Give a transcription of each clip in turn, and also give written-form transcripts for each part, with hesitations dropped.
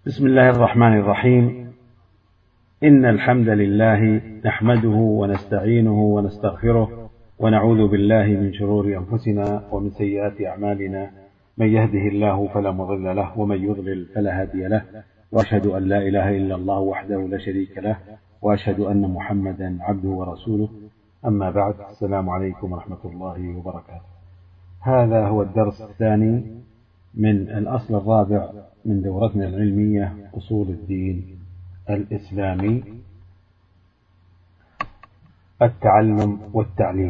بسم الله الرحمن الرحيم. إن الحمد لله نحمده ونستعينه ونستغفره ونعوذ بالله من شرور أنفسنا ومن سيئات أعمالنا، من يهده الله فلا مضل له ومن يضلل فلا هادي له، وأشهد أن لا إله إلا الله وحده لا شريك له، وأشهد أن محمدا عبده ورسوله. أما بعد، السلام عليكم ورحمة الله وبركاته. هذا هو الدرس الثاني من الأصل الرابع من دورتنا العلمية أصول الدين الإسلامي، التعلم والتعليم.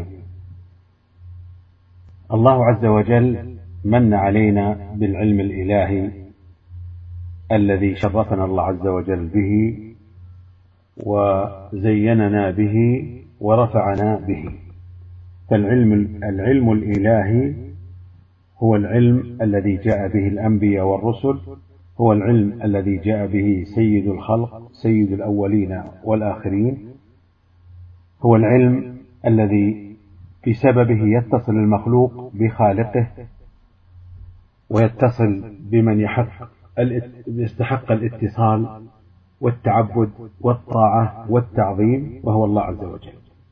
الله عز وجل من علينا بالعلم الإلهي الذي شرفنا الله عز وجل به وزيننا به ورفعنا به. فالعلم الإلهي هو العلم الذي جاء به الأنبياء والرسل، هو العلم الذي جاء به سيد الخلق، سيد الأولين والآخرين، هو العلم الذي بسببه يتصل المخلوق بخالقه ويتصل بمن يستحق الاتصال والتعبد والطاعة والتعظيم، وهو الله عز وجل.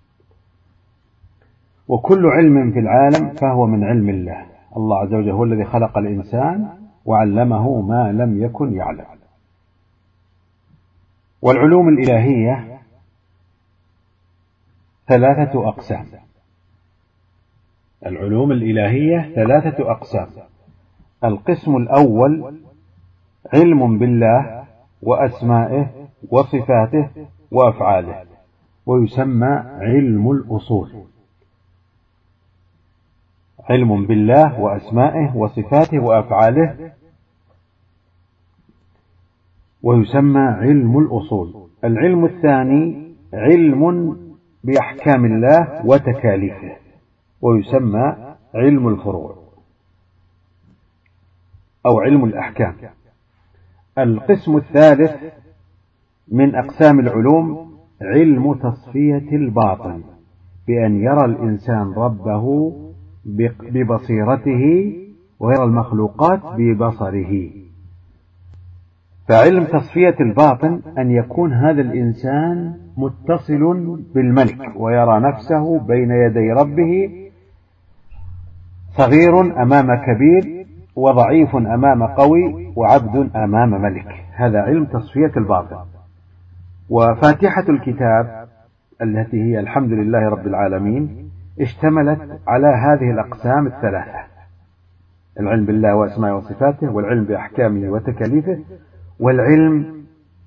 وكل علم في العالم فهو من علم الله. الله عز وجل هو الذي خلق الإنسان وعلمه ما لم يكن يعلم. والعلوم الإلهية ثلاثة أقسام. العلوم الإلهية ثلاثة أقسام. القسم الأول علم بالله وأسمائه وصفاته وأفعاله، ويسمى علم الأصول. علم بالله وأسمائه وصفاته وأفعاله ويسمى علم الأصول. العلم الثاني علم بأحكام الله وتكاليفه، ويسمى علم الفروع أو علم الأحكام. القسم الثالث من أقسام العلوم علم تصفية الباطن، بأن يرى الإنسان ربه ببصيرته ويرى المخلوقات ببصره. فعلم تصفية الباطن أن يكون هذا الإنسان متصل بالملك ويرى نفسه بين يدي ربه صغير أمام كبير، وضعيف أمام قوي، وعبد أمام ملك. هذا علم تصفية الباطن. وفاتحة الكتاب التي هي الحمد لله رب العالمين اشتملت على هذه الأقسام الثلاثة: العلم بالله وأسمائه وصفاته، والعلم بأحكامه وتكاليفه، والعلم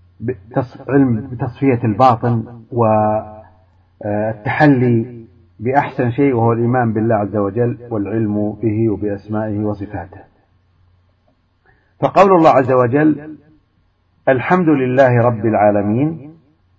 بتصفية الباطن والتحلي بأحسن شيء وهو الإيمان بالله عز وجل والعلم به وبأسمائه وصفاته. فقول الله عز وجل الحمد لله رب العالمين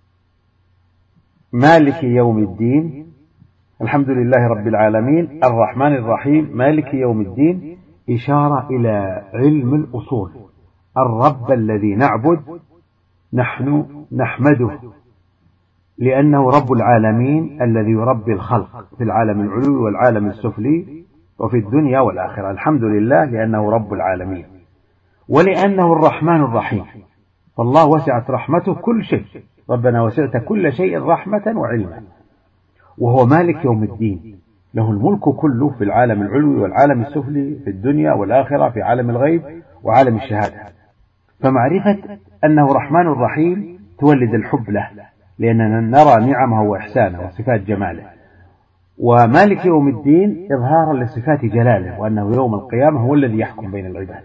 مالك يوم الدين، الحمد لله رب العالمين الرحمن الرحيم مالك يوم الدين، إشارة إلى علم الأصول. الرب الذي نعبد نحن نحمده لأنه رب العالمين الذي يربي الخلق في العالم العلوي والعالم السفلي وفي الدنيا والآخرة. الحمد لله لأنه رب العالمين، ولأنه الرحمن الرحيم. فالله وسعت رحمته كل شيء، ربنا وسعت كل شيء رحمة وعلما. وهو مالك يوم الدين، له الملك كله في العالم العلوي والعالم السفلي، في الدنيا والآخرة، في عالم الغيب وعالم الشهادة. فمعرفة أنه رحمن الرحيم تولد الحب له، لأننا نرى نعمه وإحسانه وصفات جماله. ومالك يوم الدين إظهارا لصفات جلاله، وأنه يوم القيامة هو الذي يحكم بين العباد.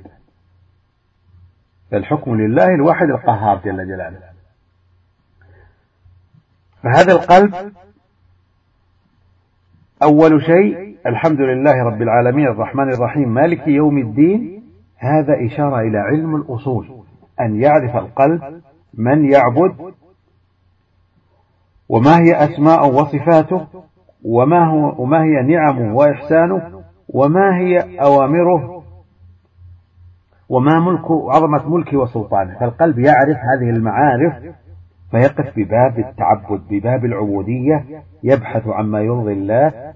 فالحكم لله الواحد القهار جل جلاله. فهذا القلب أول شيء الحمد لله رب العالمين الرحمن الرحيم مالك يوم الدين، هذا إشارة إلى علم الأصول، أن يعرف القلب من يعبد، وما هي أسماء وصفاته، وما هي نعمه وإحسانه، وما هي أوامره، وما عظمة ملكه وسلطانه. فالقلب يعرف هذه المعارف فيقف بباب التعبد، بباب العبودية، يبحث عما يرضي الله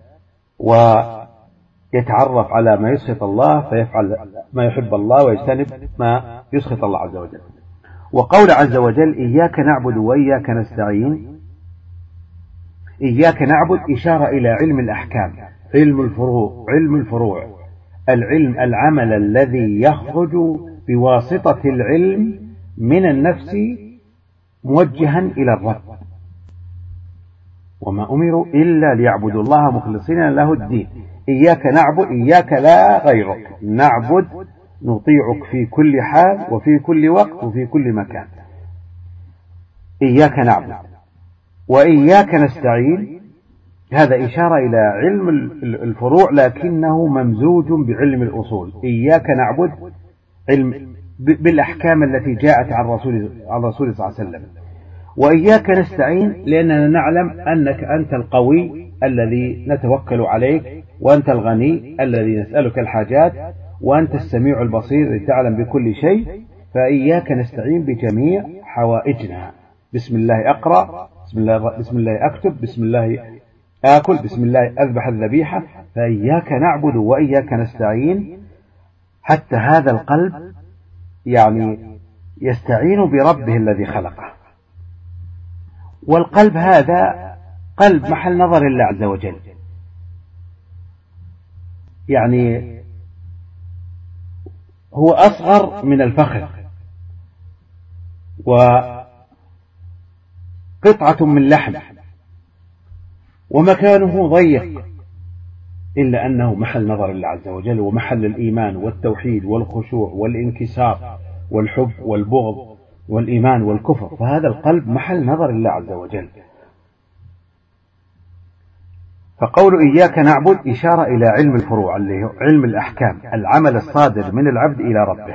ويتعرف على ما يسخط الله، فيفعل ما يحب الله ويجتنب ما يسخط الله عز وجل. وقول عز وجل إياك نعبد وإياك نستعين، إياك نعبد إشارة إلى علم الأحكام، علم الفروع، العلم العمل الذي يخرج بواسطة العلم من النفس موجها إلى الرب. وما أمروا إلا ليعبدوا الله مخلصين له الدين. إياك نعبد، إياك لا غيرك، نعبد نطيعك في كل حال وفي كل وقت وفي كل مكان. إياك نعبد وإياك نستعين، هذا إشارة إلى علم الفروع لكنه ممزوج بعلم الأصول. إياك نعبد علم بالأحكام التي جاءت عن الرسول صلى الله عليه وسلم، وإياك نستعين لأننا نعلم أنك أنت القوي الذي نتوكل عليك، وأنت الغني الذي نسألك الحاجات، وأنت السميع البصير الذي تعلم بكل شيء. فإياك نستعين بجميع حوائجنا. بسم الله أقرأ، بسم الله أكتب، بسم الله آكل، بسم الله أذبح الذبيحة. فإياك نعبد وإياك نستعين، حتى هذا القلب يعني يستعين بربه الذي خلقه. والقلب هذا قلب محل نظر الله عز وجل، يعني هو أصغر من الفخذ وقطعة من لحم ومكانه ضيق، إلا أنه محل نظر الله عز وجل ومحل الإيمان والتوحيد والخشوع والانكسار والحب والبغض والإيمان والكفر. فهذا القلب محل نظر الله عز وجل. فقول إياك نعبد إشارة إلى علم الفروع اللي هو علم الأحكام، العمل الصادر من العبد إلى ربه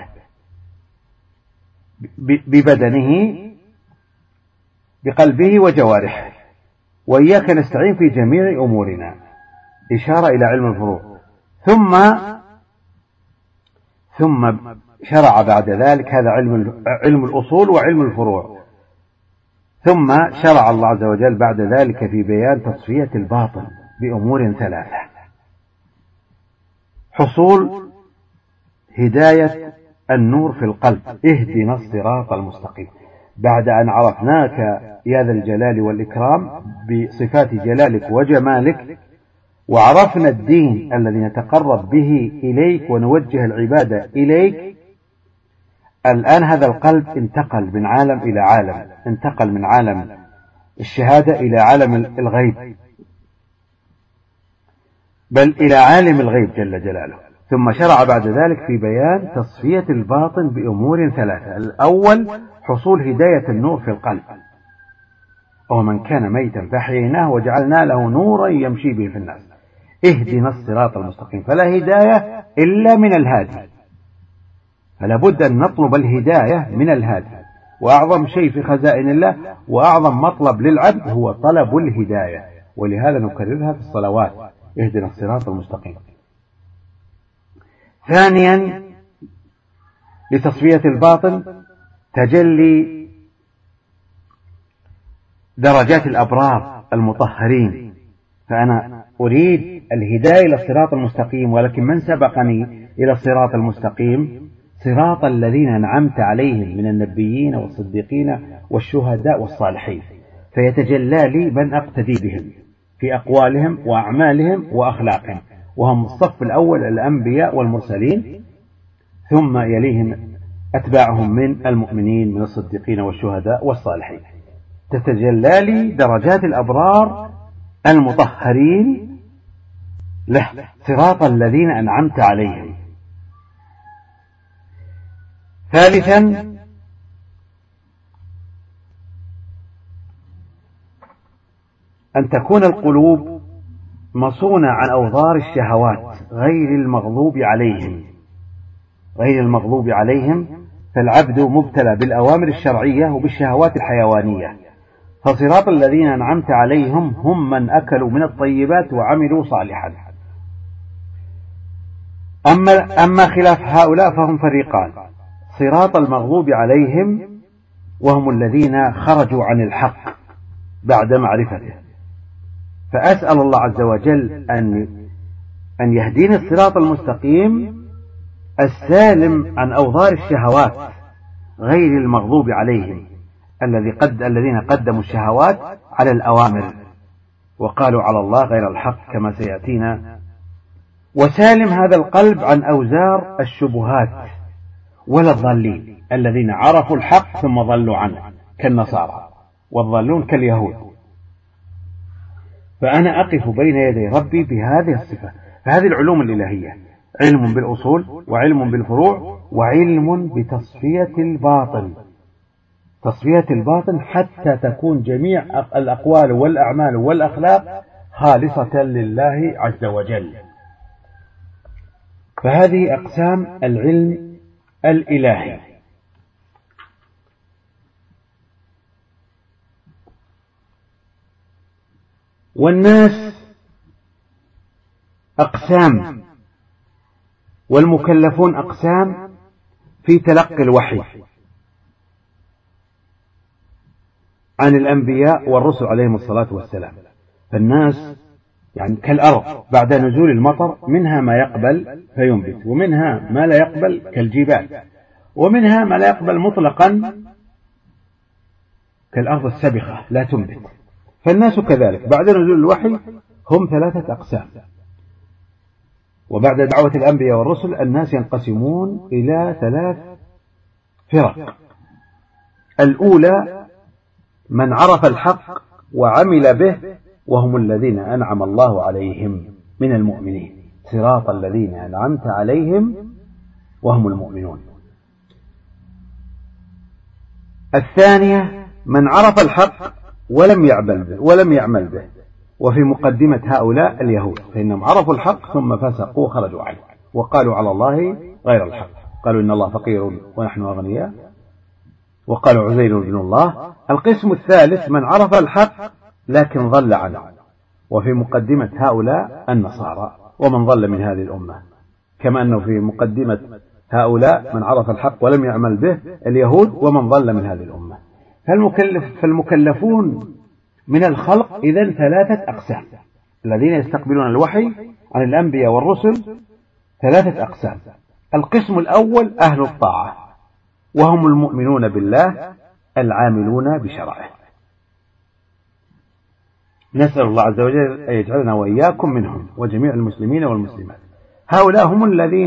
ببدنه بقلبه وجوارحه. وإياك نستعين في جميع أمورنا، إشارة إلى علم الفروع. ثم شرع بعد ذلك، هذا علم الأصول وعلم الفروع. ثم شرع الله عز وجل بعد ذلك في بيان تصفية الباطن بأمور ثلاثة: حصول هداية النور في القلب، اهدنا الصراط المستقيم. بعد أن عرفناك يا ذا الجلال والإكرام بصفات جلالك وجمالك، وعرفنا الدين الذي نتقرب به إليك ونوجه العبادة إليك، الآن هذا القلب انتقل من عالم إلى عالم، انتقل من عالم الشهادة إلى عالم الغيب، بل إلى عالم الغيب جل جلاله. ثم شرع بعد ذلك في بيان تصفية الباطن بأمور ثلاثة: الأول حصول هداية النور في القلب، ومن كان ميتا فأحييناه وجعلنا له نورا يمشي به في الناس، اهدنا الصراط المستقيم. فلا هداية إلا من الهادي، فلا بد أن نطلب الهداية من الهادي. وأعظم شيء في خزائن الله وأعظم مطلب للعبد هو طلب الهداية، ولهذا نكررها في الصلوات: اهدنا الصراط المستقيم. ثانيا لتصفية الباطن تجلي درجات الأبرار المطهرين. فأنا أريد الهداية إلى الصراط المستقيم، ولكن من سبقني إلى الصراط المستقيم؟ صراط الذين أنعمت عليهم من النبيين والصديقين والشهداء والصالحين. فيتجلى لي من أقتدي بهم في أقوالهم وأعمالهم وأخلاقهم، وهم الصف الأول الأنبياء والمرسلين، ثم يليهم أتباعهم من المؤمنين من الصديقين والشهداء والصالحين. تتجلى لي درجات الأبرار المطهرين له، صراط الذين أنعمت عليهم. ثالثا أن تكون القلوب مصونة عن أوضار الشهوات غير المغضوب عليهم. فالعبد مبتلى بالأوامر الشرعية وبالشهوات الحيوانية. فصراط الذين أنعمت عليهم هم من أكلوا من الطيبات وعملوا صالحا. أما خلاف هؤلاء فهم فريقان: صراط المغضوب عليهم وهم الذين خرجوا عن الحق بعد معرفته. فأسأل الله عز وجل أن يهديني الصراط المستقيم السالم عن أوضار الشهوات غير المغضوب عليهم الذين قدموا الشهوات على الأوامر وقالوا على الله غير الحق كما سيأتينا. وسالم هذا القلب عن أوزار الشبهات ولا الضالين الذين عرفوا الحق ثم ضلوا عنه كالنصارى، والضالون كاليهود. فأنا أقف بين يدي ربي بهذه الصفة. فهذه العلوم الإلهية علم بالأصول وعلم بالفروع وعلم بتصفية الباطن، تصفية الباطن حتى تكون جميع الأقوال والأعمال والأخلاق خالصة لله عز وجل. فهذه أقسام العلم الإلهي. والناس أقسام، والمكلفون أقسام في تلقي الوحي عن الأنبياء والرسل عليهم الصلاة والسلام. فالناس يعني كالأرض بعد نزول المطر، منها ما يقبل فينبت، ومنها ما لا يقبل كالجبال، ومنها ما لا يقبل مطلقا كالأرض السبخة لا تنبت. فالناس كذلك بعد نزول الوحي هم 3 أقسام. وبعد دعوة الأنبياء والرسل الناس ينقسمون إلى 3 فرق. الأولى من عرف الحق وعمل به وهم الذين أنعم الله عليهم من المؤمنين، صراط الذين أنعمت عليهم وهم المؤمنون. الثانية من عرف الحق ولم يعمل به وفي مقدمة هؤلاء اليهود، فإنهم عرفوا الحق ثم فسقوا وخرجوا عنه وقالوا على الله غير الحق، قالوا إن الله فقير ونحن أغنياء، وقالوا عزير بن الله. القسم الثالث من عرف الحق لكن ضل عنه، وفي مقدمة هؤلاء النصارى ومن ضل من هذه الأمة، كما أنه في مقدمة هؤلاء من عرف الحق ولم يعمل به اليهود ومن ضل من هذه الأمة. فالمكلفون من الخلق إذن 3 أقسام، الذين يستقبلون الوحي عن الأنبياء والرسل 3 أقسام. القسم الأول أهل الطاعة وهم المؤمنون بالله العاملون بشرعه، نسأل الله عز وجل أن يجعلنا وإياكم منهم وجميع المسلمين والمسلمات. هؤلاء هم الذين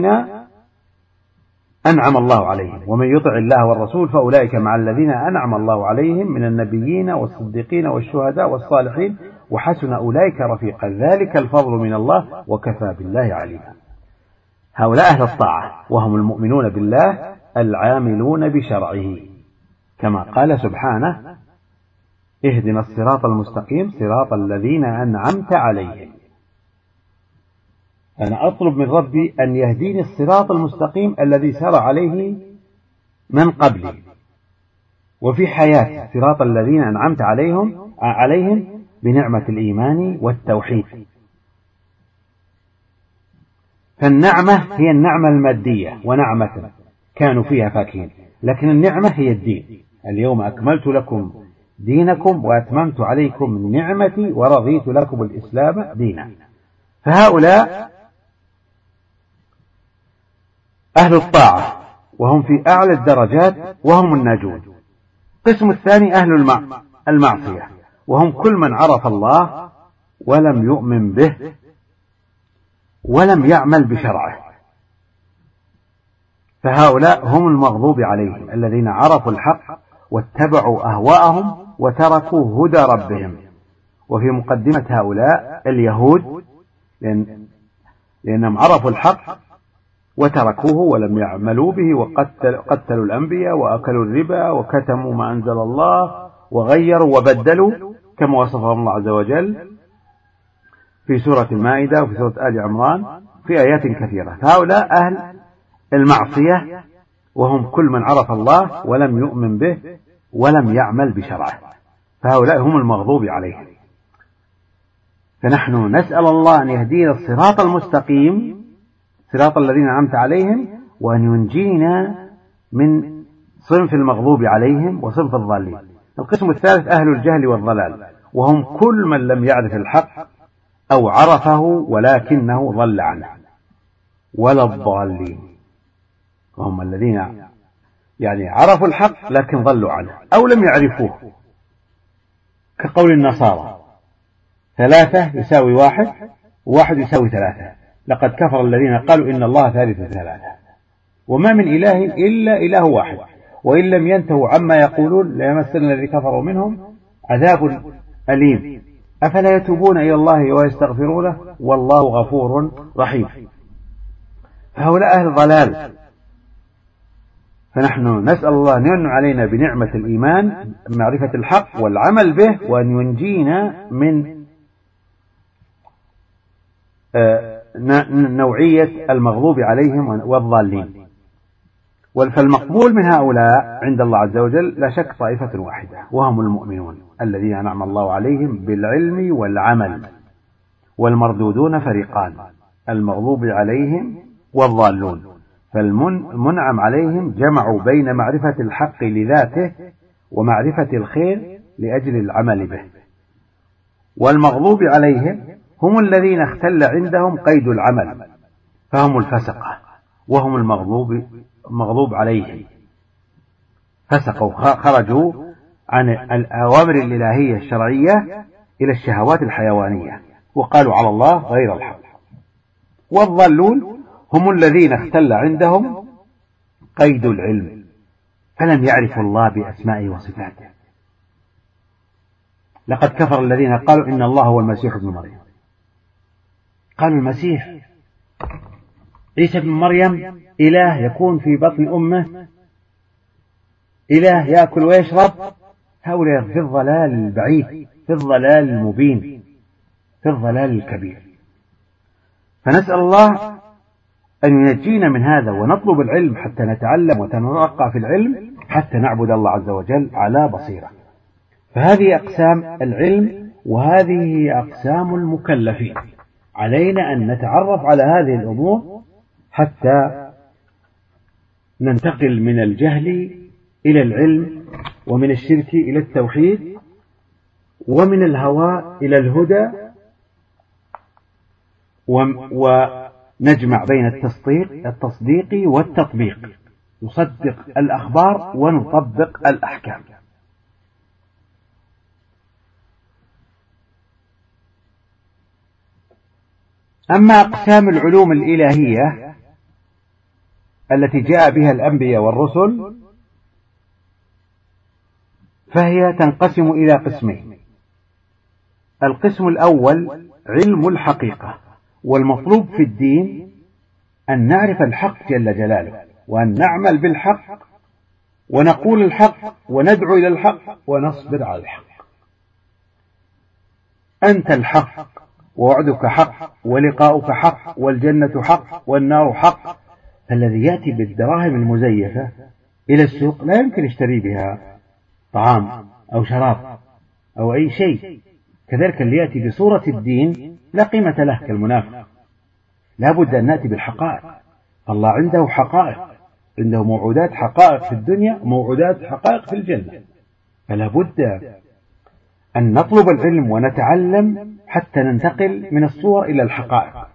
أنعم الله عليهم، ومن يطع الله والرسول فأولئك مع الذين أنعم الله عليهم من النبيين والصديقين والشهداء والصالحين وحسن أولئك رفيقا، ذلك الفضل من الله وكفى بالله عليما. هؤلاء أهل الطاعة وهم المؤمنون بالله العاملون بشرعه، كما قال سبحانه اهدنا الصراط المستقيم صراط الذين أنعمت عليهم. أنا أطلب من ربي أن يهديني الصراط المستقيم الذي سار عليه من قبلي وفي حياتي، صراط الذين أنعمت عليهم بنعمة الإيمان والتوحيد. فالنعمة هي النعمة المادية ونعمة كانوا فيها فاكهين، لكن النعمة هي الدين. اليوم أكملت لكم دينكم وأتممت عليكم نعمتي ورضيت لكم الإسلام دينا. فهؤلاء أهل الطاعة وهم في أعلى الدرجات وهم الناجون. القسم الثاني أهل المعصية وهم كل من عرف الله ولم يؤمن به ولم يعمل بشرعه، فهؤلاء هم المغضوب عليهم الذين عرفوا الحق واتبعوا أهواءهم وتركوا هدى ربهم. وفي مقدمة هؤلاء اليهود لأنهم عرفوا الحق وتركوه ولم يعملوا به وقتلوا الأنبياء وأكلوا الربا وكتموا ما أنزل الله وغيروا وبدلوا كما وصفهم الله عز وجل في سورة المائدة وفي سورة آل عمران في آيات كثيرة. هؤلاء أهل المعصية وهم كل من عرف الله ولم يؤمن به ولم يعمل بشرعه، فهؤلاء هم المغضوب عليهم. فنحن نسأل الله أن يهدينا الصراط المستقيم صراط الذين أنعمت عليهم، وأن ينجينا من صنف المغضوب عليهم وصنف الضالين. القسم الثالث أهل الجهل والضلال وهم كل من لم يعرف الحق أو عرفه ولكنه ضل عنه، ولا الضالين، وهم الذين يعني عرفوا الحق لكن ضلوا عنه أو لم يعرفوه، كقول النصارى 3 يساوي 1 و1 يساوي 3، لقد كفر الذين قالوا إن الله ثالث 3، وما من إله إلا إله واحد، وإن لم ينتهوا عما يقولون ليمسن الذي كفروا منهم عذاب أليم، أفلا يتوبون إلى الله ويستغفرونه والله غفور رحيم. فهؤلاء أهل ضلال، فنحن نسأل الله أن يمن علينا بنعمة الإيمان، معرفة الحق والعمل به، وأن ينجينا من نوعية المغضوب عليهم والضالين. فالمقبول من هؤلاء عند الله عز وجل لا شك طائفة واحدة، وهم المؤمنون الذين أنعم الله عليهم بالعلم والعمل، والمردودون فريقان، المغضوب عليهم والضالون. فالمنعم عليهم جمعوا بين معرفة الحق لذاته ومعرفة الخير لأجل العمل به، والمغضوب عليهم هم الذين اختل عندهم قيد العمل، فهم الفسقة، وهم المغضوب عليهم، فسقوا خرجوا عن الأوامر الإلهية الشرعية إلى الشهوات الحيوانية، وقالوا على الله غير الحق. والضالون هم الذين اختل عندهم قيد العلم، فلم يعرفوا الله بأسمائه وصفاته. لقد كفر الذين قالوا إن الله هو المسيح ابن مريم. قالوا المسيح عيسى ابن مريم إله يكون في بطن أمه، إله يأكل ويشرب. هؤلاء في الضلال البعيد، في الضلال المبين، في الضلال الكبير. فنسأل الله أن ينجينا من هذا، ونطلب العلم حتى نتعلم ونترقى في العلم، حتى نعبد الله عز وجل على بصيرة. فهذه أقسام العلم، وهذه هي أقسام المكلفين. علينا أن نتعرف على هذه الأمور حتى ننتقل من الجهل إلى العلم، ومن الشرك إلى التوحيد، ومن الهوى إلى الهدى، ونجمع بين التصديق والتطبيق، نصدق الأخبار ونطبق الأحكام. أما أقسام العلوم الإلهية التي جاء بها الأنبياء والرسل فهي تنقسم إلى قسمين. القسم الأول علم الحقيقة، والمطلوب في الدين أن نعرف الحق جل جلاله، وأن نعمل بالحق، ونقول الحق، وندعو إلى الحق، ونصبر على الحق. أنت الحق، ووعدك حق، ولقاؤك حق، والجنة حق، والنار حق. فالذي يأتي بالدراهم المزيفة إلى السوق لا يمكن يشتري بها طعام أو شراب أو أي شيء. كذلك اللي يأتي بصورة الدين لا قيمة له كالمنافق. لا بد أن نأتي بالحقائق. الله عنده حقائق، عنده موعودات حقائق في الدنيا وموعودات حقائق في الجنة. فلا بد أن نطلب العلم ونتعلم حتى ننتقل من الصور إلى الحقائق.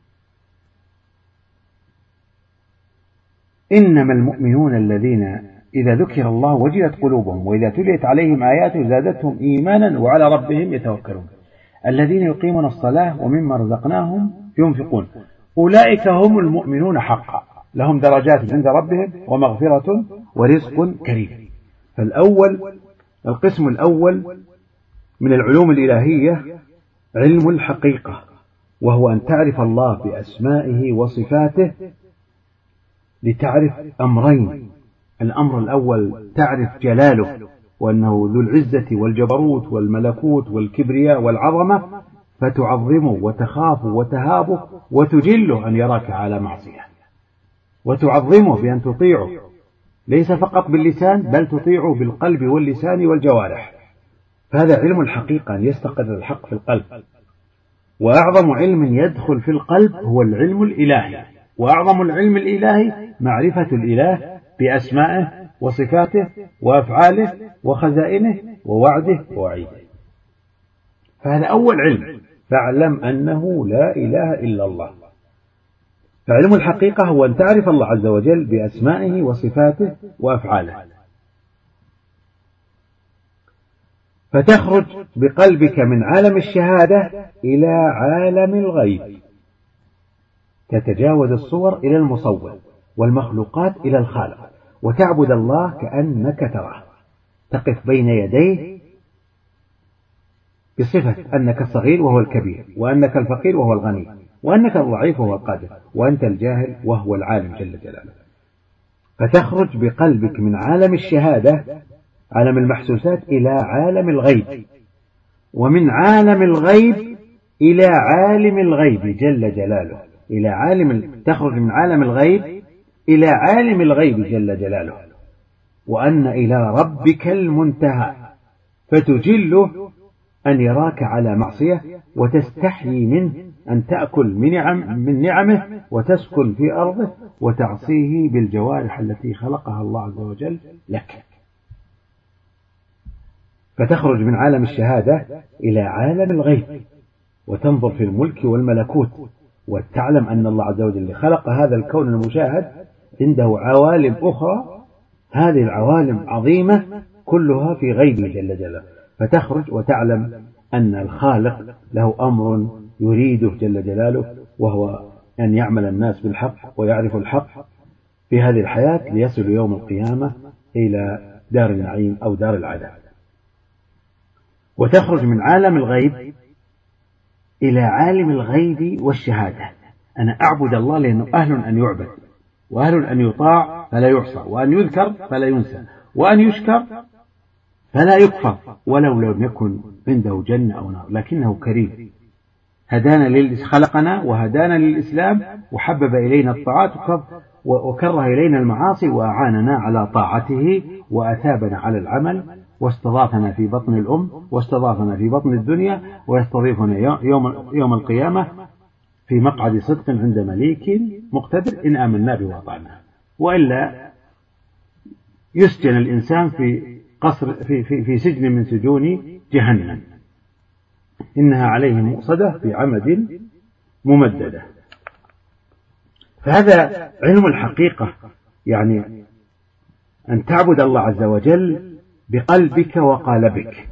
إنما المؤمنون الذين إذا ذكر الله وجلت قلوبهم وإذا تليت عليهم آياته زادتهم إيمانا وعلى ربهم يتوكلون الذين يقيمون الصلاة ومما رزقناهم ينفقون أولئك هم المؤمنون حقا لهم درجات عند ربهم ومغفرة ورزق كريم. فالأول القسم الأول من العلوم الإلهية علم الحقيقة، وهو أن تعرف الله بأسمائه وصفاته لتعرف أمرين. الأمر الأول تعرف جلاله، وأنه ذو العزة والجبروت والملكوت والكبرياء والعظمة، فتعظمه وتخافه وتهابه وتجله أن يراك على معصية، وتعظمه بأن تطيعه ليس فقط باللسان بل تطيعه بالقلب واللسان والجوارح. فهذا علم الحقيقة، أن يستقر الحق في القلب. وأعظم علم يدخل في القلب هو العلم الإلهي، وأعظم العلم الإلهي معرفة الإله بأسمائه وصفاته وأفعاله وخزائنه ووعده ووعيده. فهذا أول علم، فاعلم أنه لا إله إلا الله. فعلم الحقيقة هو أن تعرف الله عز وجل بأسمائه وصفاته وأفعاله، فتخرج بقلبك من عالم الشهادة إلى عالم الغيب، تتجاوز الصور إلى المصور والمخلوقات إلى الخالق، وتعبد الله كأنك تراه، تقف بين يديه بصفة أنك الصغير وهو الكبير، وأنك الفقير وهو الغني، وأنك الضعيف وهو القادر، وأنت الجاهل وهو العالم جل جلاله. فتخرج بقلبك من عالم الشهادة عالم المحسوسات إلى عالم الغيب، ومن عالم الغيب إلى عالم الغيب جل جلاله، تخرج من عالم الغيب إلى عالم الغيب جل جلاله، وأن إلى ربك المنتهى، فتجله أن يراك على معصية وتستحيي منه، أن تأكل من نعمه وتسكن في أرضه وتعصيه بالجوارح التي خلقها الله عز وجل لك. فتخرج من عالم الشهادة إلى عالم الغيب، وتنظر في الملك والملكوت، وتعلم أن الله عز وجل خلق هذا الكون المشاهد عنده عوالم أخرى، هذه العوالم عظيمة كلها في غيبه جل جلاله. فتخرج وتعلم أن الخالق له أمر يريده جل جلاله، وهو أن يعمل الناس بالحق ويعرف الحق في هذه الحياة ليصل يوم القيامة إلى دار النعيم أو دار العذاب. وتخرج من عالم الغيب إلى عالم الغيب والشهادة، أنا أعبد الله لأنه أهل أن يعبد، وأهل أن يطاع فلا يعصى، وأن يذكر فلا ينسى، وأن يشكر فلا يكفر، ولو لم يكن عنده جنة أو نار، لكنه كريم خلقنا وهدانا للإسلام، وحبب إلينا الطاعات وكره إلينا المعاصي، وأعاننا على طاعته، وأثابنا على العمل، واستضافنا في بطن الأم، واستضافنا في بطن الدنيا، ويستضيفنا يوم القيامة في مقعد صدق عند مليك مقتدر إن آمنا به وأطعناه. وإلا يسجن الإنسان في سجن من سجون جهنم، إنها عليهم مؤصدة في عمد ممددة. فهذا علم الحقيقة، يعني أن تعبد الله عز وجل بقلبك وقالبك،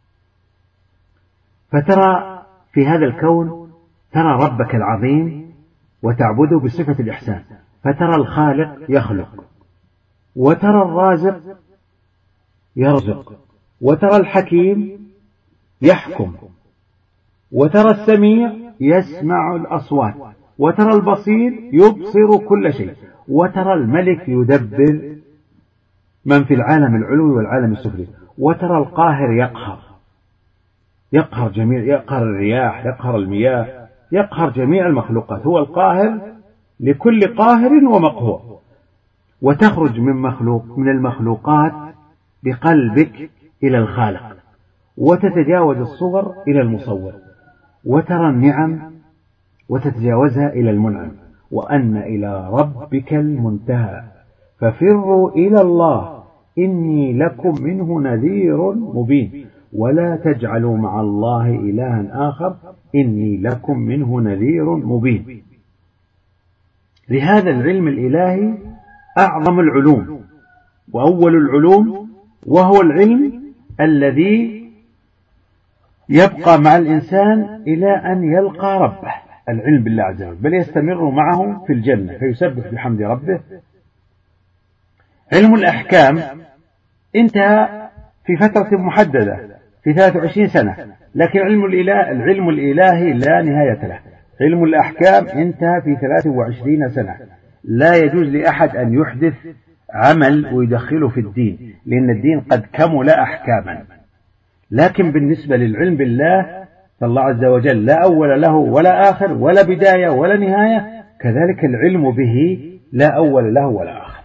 فترى في هذا الكون، ترى ربك العظيم وتعبده بصفة الإحسان، فترى الخالق يخلق، وترى الرازق يرزق، وترى الحكيم يحكم، وترى السميع يسمع الأصوات، وترى البصير يبصر كل شيء، وترى الملك يدبر من في العالم العلوي والعالم السفلي، وترى القاهر يقهر الرياح، يقهر المياه، يقهر جميع المخلوقات، هو القاهر لكل قاهر ومقهور. وتخرج من المخلوقات بقلبك إلى الخالق، وتتجاوز الصور إلى المصور، وترى النعم وتتجاوزها إلى المنعم، وأن إلى ربك المنتهى، ففروا إلى الله إني لكم منه نذير مبين، ولا تجعلوا مع الله إلها آخر إني لكم منه نذير مبين. لهذا العلم الإلهي أعظم العلوم وأول العلوم، وهو العلم الذي يبقى مع الإنسان إلى أن يلقى ربه، العلم بالله عز وجل، بل يستمر معه في الجنة فيسبح بحمد ربه. علم الأحكام انتهى في فترة محددة في 23 سنة، لكن العلم الإلهي لا نهاية له. علم الأحكام انتهى في 23 سنة، لا يجوز لأحد أن يحدث عمل ويدخله في الدين، لأن الدين قد كمل أحكاما. لكن بالنسبة للعلم بالله فالله عز وجل لا أول له ولا آخر ولا بداية ولا نهاية، كذلك العلم به لا أول له ولا آخر.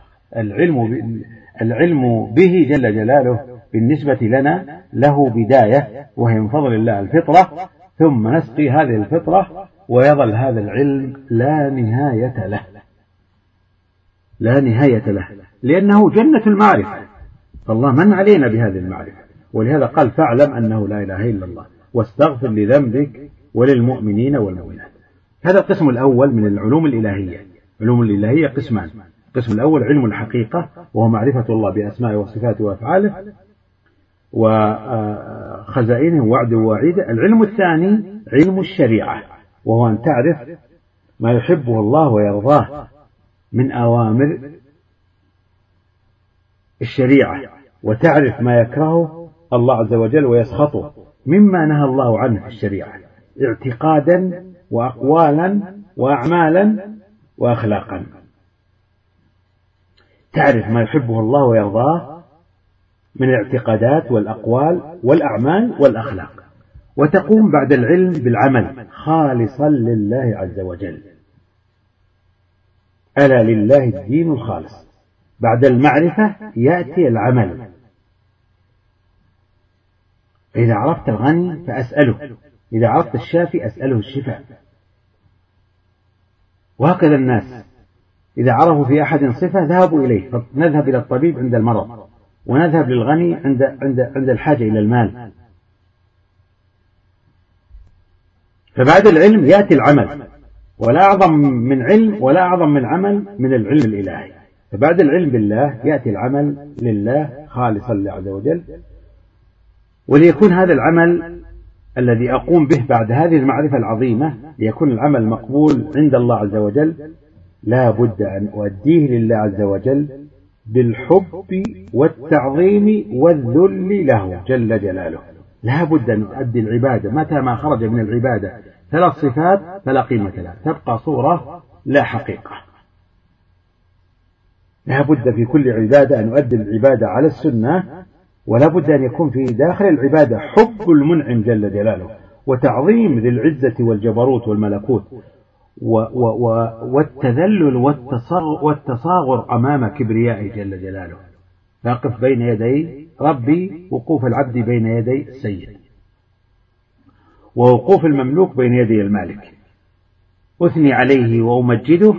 العلم به جل جلاله بالنسبة لنا له بداية، وهي من فضل الله الفطرة، ثم نسقي هذه الفطرة ويظل هذا العلم لا نهاية له، لأنه جنة المعرفة، فالله من علينا بهذه المعرفة، ولهذا قال فاعلم أنه لا إله إلا الله واستغفر لذنبك وللمؤمنين والمؤمنات. هذا القسم الأول من العلوم الإلهية. علوم الإلهية قسمان: القسم الأول علم الحقيقة، وهو معرفة الله بأسمائه وصفاته وأفعاله وخزائنه ووعده ووعيده. العلم الثاني علم الشريعة، وهو أن تعرف ما يحبه الله ويرضاه من أوامر الشريعة، وتعرف ما يكرهه الله عز وجل ويسخطه مما نهى الله عنه في الشريعة، اعتقادا وأقوالا وأعمالا وأخلاقا. تعرف ما يحبه الله ويرضاه من الاعتقادات والأقوال والأعمال والأخلاق، وتقوم بعد العلم بالعمل خالصا لله عز وجل. ألا لله الدين الخالص. بعد المعرفة يأتي العمل. إذا عرفت الغني فأسأله، إذا عرفت الشافي أسأله الشفاء. وهكذا الناس إذا عرفوا في أحد صفة ذهبوا إليه، فنذهب إلى الطبيب عند المرض، ونذهب للغني عند الحاجة إلى المال. فبعد العلم يأتي العمل، ولا أعظم من علم ولا أعظم من عمل من العلم الإلهي. فبعد العلم بالله يأتي العمل لله خالصا لله عز وجل. وليكون هذا العمل الذي أقوم به بعد هذه المعرفة العظيمة ليكون العمل مقبول عند الله عز وجل، لا بد أن أؤديه لله عز وجل بالحب والتعظيم والذل له جل جلاله. لا بد أن أؤدي العبادة، متى ما خرج من العبادة 3 صفات فلا قيمة لها، تبقى صورة لا حقيقة. لا بد في كل عبادة أن أؤدي العبادة على السنة، ولا بد أن يكون في داخل العبادة حب المنعم جل جلاله، وتعظيم ذي العزة والجبروت والملكوت، والتذلل والتصاغر أمام كبريائه جل جلاله. فأقف بين يدي ربي وقوف العبد بين يدي السيد، ووقوف المملوك بين يدي المالك. أثني عليه وأمجده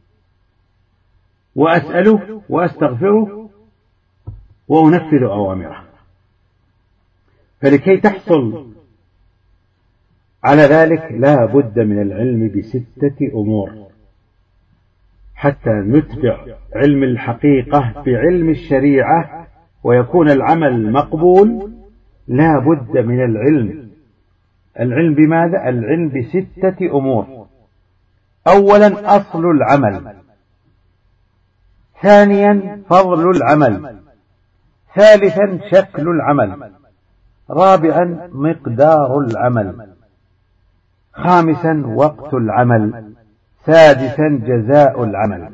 وأسأله وأستغفره وأنفذ أوامره. فلكي تحصل على ذلك لا بد من العلم ب6 أمور حتى نتبع علم الحقيقة بعلم الشريعة ويكون العمل مقبول. لا بد من العلم بماذا؟ العلم ب6 أمور. أولا أصل العمل، ثانيا فضل العمل، ثالثا شكل العمل، رابعا مقدار العمل، خامسا وقت العمل، سادسا جزاء العمل.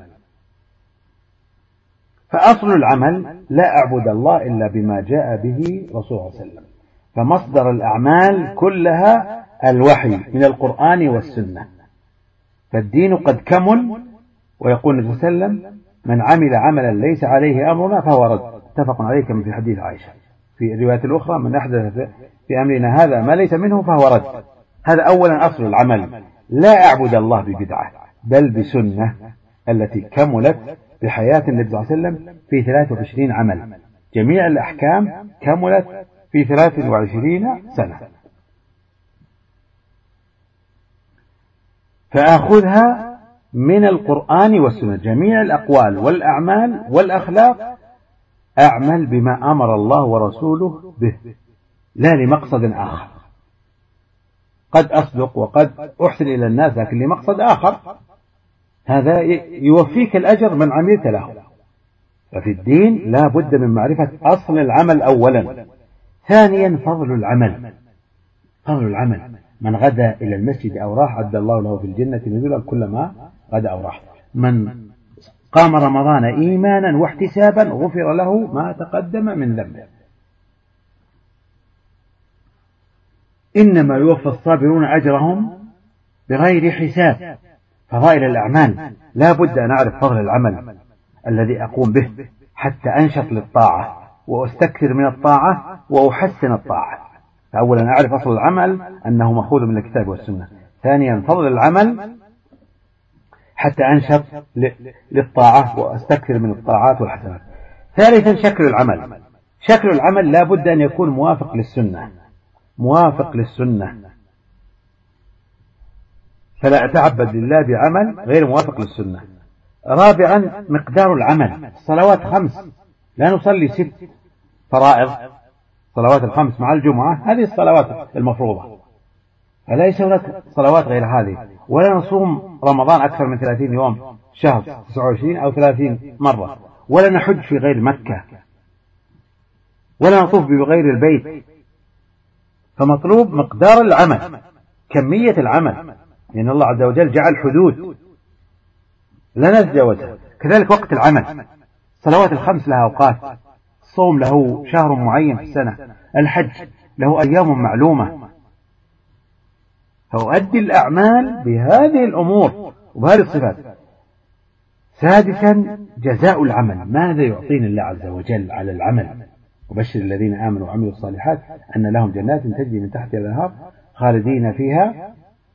فأصل العمل لا أعبد الله إلا بما جاء به رسول الله صلى الله عليه وسلم. فمصدر الأعمال كلها الوحي من القرآن والسنة. فالدين قد كمل. ويقول النبي صلى الله عليه وسلم: من عمل عملا ليس عليه أمرنا فهو رد. اتفق عليه كما في حديث عائشة. في الرواية الأخرى: من أحدث في أمرنا هذا ما ليس منه فهو رد. هذا أولا أصل العمل. لا أعبد الله ببدعة بل بسنة التي كملت بحياة النبي صلى الله عليه وسلم في 23 عمل. جميع الأحكام كملت في 23 سنة. فأخذها من القرآن والسنة. جميع الأقوال والأعمال والأخلاق أعمل بما أمر الله ورسوله به، لا لمقصد آخر. قد أصدق وقد أحسن إلى الناس لكن لمقصد آخر، هذا يوفيك الأجر من عملت له. ففي الدين لا بد من معرفة أصل العمل أولا. ثانيا فضل العمل. فضل العمل: من غدا إلى المسجد أو راح عد الله له في الجنة نزلا كلما غدا أو راح. من قام رمضان إيمانا واحتسابا غفر له ما تقدم من ذنبه. إنما يوفى الصابرون أجرهم بغير حساب. فضائل الأعمال لا بد أن أعرف فضل العمل الذي أقوم به حتى أنشط للطاعة وأستكثر من الطاعة وأحسن الطاعة. فأولا أعرف أصل العمل أنه مأخوذ من الكتاب والسنة. ثانيا فضل العمل حتى أنشط للطاعة وأستكثر من الطاعات والحسنات. ثالثا شكل العمل. شكل العمل لا بد أن يكون موافق للسنة. موافق للسنة. فلا أتعبد لله بعمل غير موافق للسنة. رابعا مقدار العمل. الصلوات 5 لا نصلي 6 فرائض، صلوات 5 مع الجمعة هذه الصلوات المفروضة، فليس هناك صلوات غير هذه. ولا نصوم رمضان أكثر من 30 يوم، شهر 29 أو 30 مرة، ولا نحج في غير مكة، ولا نطوف بغير البيت. فمطلوب مقدار العمل، كمية العمل، لأن الله عز وجل جعل حدود لا نتجاوزها. كذلك وقت العمل، الصلوات 5 لها أوقات، الصوم له شهر معين في السنة، الحج له أيام معلومة. فأؤدي الأعمال بهذه الأمور وبهذه الصفات. سادسا جزاء العمل، ماذا يعطيني الله عز وجل على العمل؟ وبشر الذين آمنوا وعملوا الصالحات أن لهم جنات تجري من تحتها الأنهار خالدين فيها،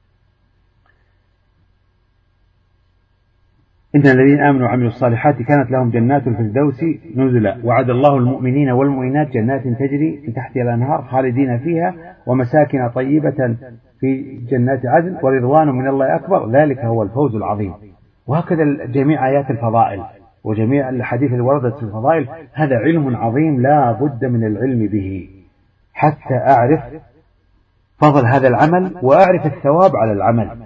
إن الذين آمنوا وعملوا الصالحات كانت لهم جنات الفردوس نزلا، وعد الله المؤمنين والمؤمنات جنات تجري من تحتها الأنهار خالدين فيها ومساكن طيبة في جنات عدن ورضوان من الله أكبر، ذلك هو الفوز العظيم. وهكذا جميع آيات الفضائل وجميع الحديث اللي وردت في الفضائل، هذا علم عظيم لا بد من العلم به حتى أعرف فضل هذا العمل وأعرف الثواب على العمل.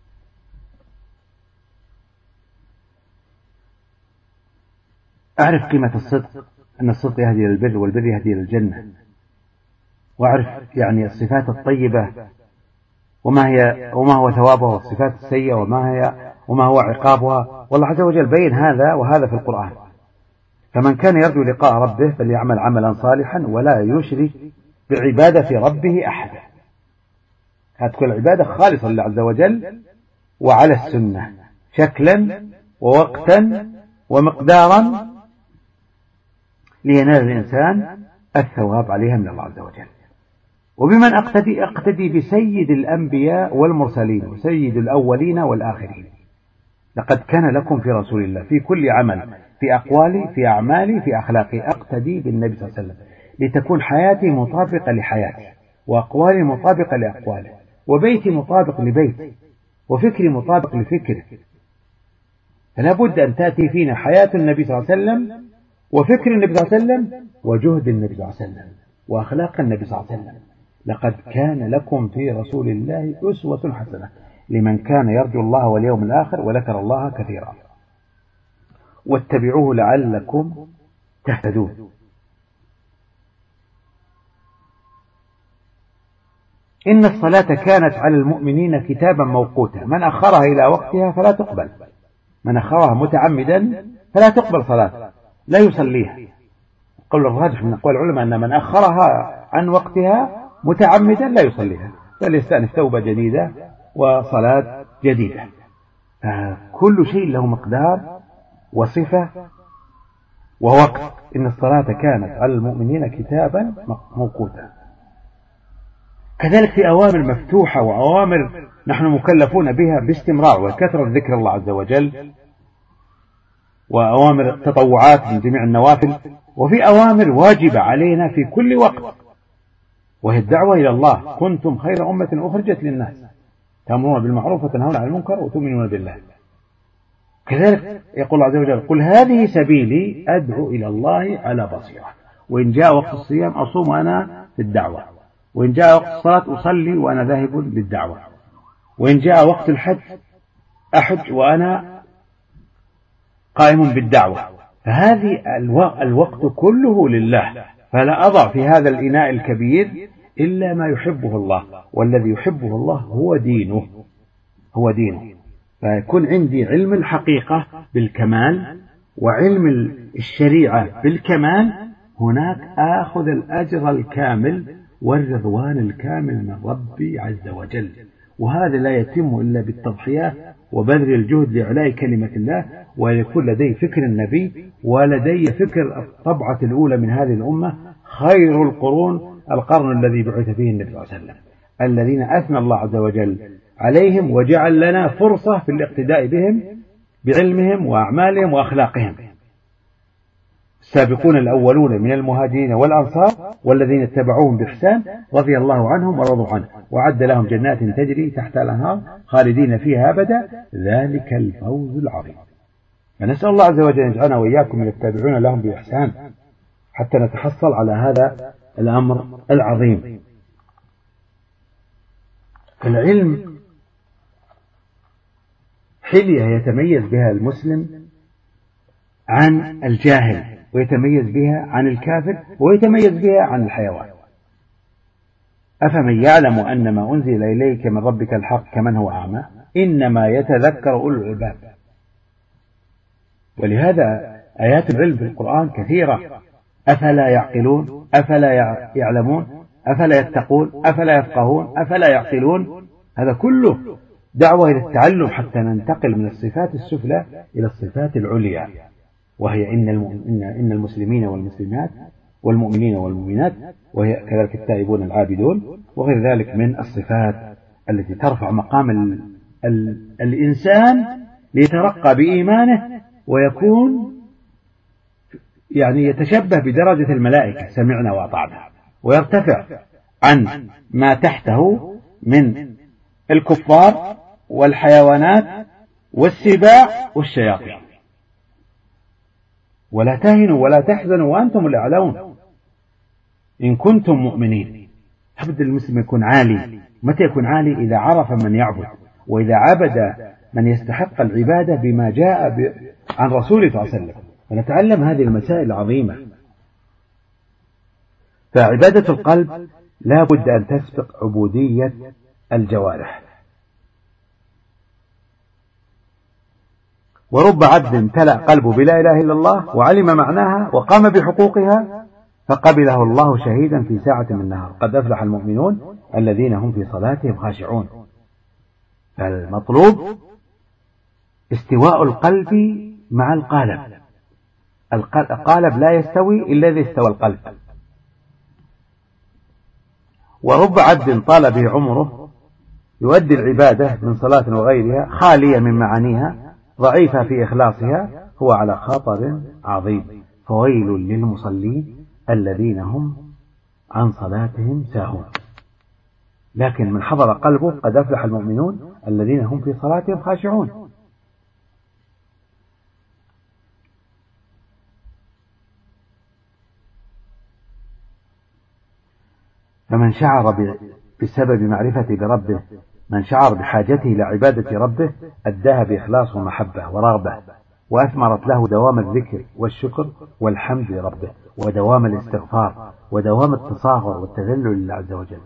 أعرف قيمة الصدق، أن الصدق يهدي للبر والبر يهدي للجنة، وأعرف يعني الصفات الطيبة وما هو ثوابها، والصفات السيئة وما هو عقابها. والله عز وجل بين هذا وهذا في القرآن. فمن كان يرجو لقاء ربه فليعمل عملا صالحا ولا يشرك بعبادة ربه أحدا. هتكون العبادة خالصة لله عز وجل وعلى السنة شكلا ووقتا ومقدارا لينال الإنسان الثواب عليها من الله عز وجل. وبمن أقتدي بسيد الأنبياء والمرسلين وسيد الأولين والآخرين. لقد كان لكم في رسول الله في كل عمل، في أقوالي، في أعمالي، في أخلاقي، أقتدي بالنبي صلى الله عليه وسلم لتكون حياتي مطابقة لحياتي، وأقوالي مطابقة لأقواله، وبيتي مطابق لبيتي، وفكري مطابق لفكره. فلا بد أن تأتي فينا حياة النبي صلى الله عليه وسلم، وفكر النبي صلى الله عليه وسلم، وجهد النبي صلى الله عليه وسلم، وأخلاق النبي صلى الله عليه وسلم. لقد كان لكم في رسول الله أسوة حسنة لمن كان يرجو الله واليوم الآخر وذكر الله كثيرا واتبعوه لعلكم تهتدون. إن الصلاة كانت على المؤمنين كتابا موقوتا، من أخرها إلى وقتها فلا تقبل، من أخرها متعمدا فلا تقبل صلاة، لا يصليها. قول الراجح من أقوال العلماء أن من أخرها عن وقتها متعمدا لا يصليها، بل يستأنف توبة جديدة وصلاة جديدة. كل شيء له مقدار وصفة ووقت. إن الصلاة كانت على المؤمنين كتابا موقوتا. كذلك في أوامر مفتوحة وأوامر نحن مكلفون بها باستمرار وكثرة ذكر الله عز وجل، وأوامر تطوعات من جميع النوافل، وفي أوامر واجبة علينا في كل وقت، وهي الدعوة إلى الله. كنتم خير أمة أخرجت للناس تأمرون بالمعروف وتنهون عن المنكر وتؤمنون بالله. كذلك يقول الله عز وجل قل هذه سبيلي أدعو إلى الله على بصيرة، وإن جاء وقت الصيام أصوم وأنا في الدعوة، وإن جاء وقت الصلاة أصلي وأنا ذاهب للدعوة، وإن جاء وقت الحج أحج وأنا قائم بالدعوة. فهذه الوقت كله لله، فلا أضع في هذا الإناء الكبير إلا ما يحبه الله، والذي يحبه الله هو دينه. فيكون عندي علم الحقيقة بالكمال وعلم الشريعة بالكمال، هناك آخذ الأجر الكامل والرضوان الكامل من ربي عز وجل. وهذا لا يتم إلا بالتضحيات وبذل الجهد لإعلاء كلمة الله، ويكون لدي فكر النبي ولدي فكر الطبعة الأولى من هذه الأمة، خير القرون القرن الذي بعث فيه النبي صلى الله عليه وسلم، الذين أثنى الله عز وجل عليهم وجعل لنا فرصة في الاقتداء بهم بعلمهم وأعمالهم وأخلاقهم. السابقون الأولون من المهاجرين والأنصار والذين اتبعوهم بإحسان رضي الله عنهم ورضوا عنه وعد لهم جنات تجري تحت الأنهار خالدين فيها أبدا ذلك الفوز العظيم. فنسأل الله عز وجل أن يجعلنا وإياكم من التابعون لهم بإحسان حتى نتحصل على هذا الأمر العظيم. العلم حلية يتميز بها المسلم عن الجاهل، ويتميز بها عن الكافر، ويتميز بها عن الحيوان. أفمن يعلم أن ما أنزل إليك من ربك الحق كمن هو أعمى إنما يتذكر أولو الألباب. ولهذا آيات العلم في القرآن كثيرة. أفلا يعقلون، أفلا يعلمون، أفلا يتقون، أفلا يفقهون، أفلا يعقلون. هذا كله دعوة إلى التعلم حتى ننتقل من الصفات السفلى إلى الصفات العليا، وهي إن المسلمين والمسلمات والمؤمنين والمؤمنات، وهي كذلك التائبون العابدون، وغير ذلك من الصفات التي ترفع مقام الإنسان ليترقى بإيمانه ويكون يعني يتشبه بدرجة الملائكة سمعنا وأطعنا، ويرتفع عن ما تحته من الكفار والحيوانات والسباع والشياطين. ولا تهنوا ولا تحزنوا وأنتم الأعلون إن كنتم مؤمنين. لابد المسلم يكون عالي. متى يكون عالي؟ إذا عرف من يعبد، وإذا عبد من يستحق العبادة بما جاء عن رسوله صلى الله عليه وسلم. ونتعلم هذه المسائل العظيمة. فعبادة القلب لا بد أن تسبق عبودية الجوارح. ورب عبد امتلأ قلبه بلا إله إلا الله وعلم معناها وقام بحقوقها فقبله الله شهيدا في ساعة من النهار. قد أفلح المؤمنون الذين هم في صلاتهم خاشعون. فالمطلوب استواء القلب مع القالب. القالب لا يستوي إلا إذا استوى القلب. ورب عبد طال به عمره يؤدي العبادة من صلاة وغيرها خالية من معانيها ضعيفة في إخلاصها، هو على خطر عظيم. فويل للمصلين الذين هم عن صلاتهم ساهون. لكن من حضر قلبه قد أفلح المؤمنون الذين هم في صلاتهم خاشعون. فمن شعر بسبب معرفة بربه، من شعر بحاجته إلى عبادة ربه أداها بإخلاص ومحبة ورغبة، وأثمرت له دوام الذكر والشكر والحمد لربه، ودوام الاستغفار، ودوام التصاغر والتذلل لله عز وجل.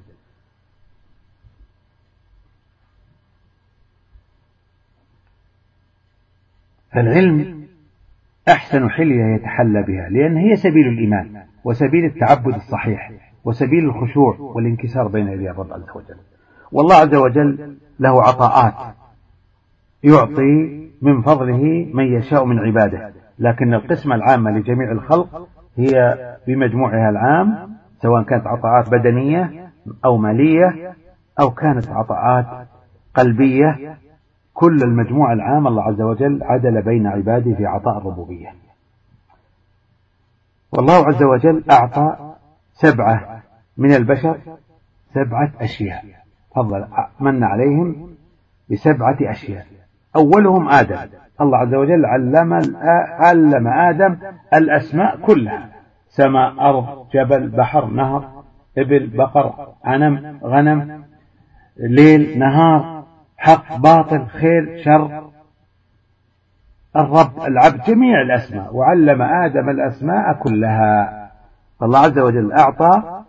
فالعلم أحسن حلية يتحلى بها، لأن هي سبيل الإيمان وسبيل التعبد الصحيح وسبيل الخشوع والانكسار بين يدي الرب عز وجل. والله عز وجل له عطاءات يعطي من فضله من يشاء من عباده، لكن القسمة العامة لجميع الخلق هي بمجموعها العام، سواء كانت عطاءات بدنية أو مالية أو كانت عطاءات قلبية. كل المجموعة العام الله عز وجل عدل بين عباده في عطاء الربوبية. والله عز وجل أعطى 7 من البشر 7 أشياء، فضل من عليهم ب7 أشياء. أولهم آدم. الله عز وجل علم آدم الأسماء كلها: سماء، أرض، جبل، بحر، نهر، إبل، بقر، غنم، ليل، نهار، حق، باطل، خير، شر، الرب، العبد، جميع الأسماء. وعلم آدم الأسماء كلها. فالله عز وجل أعطى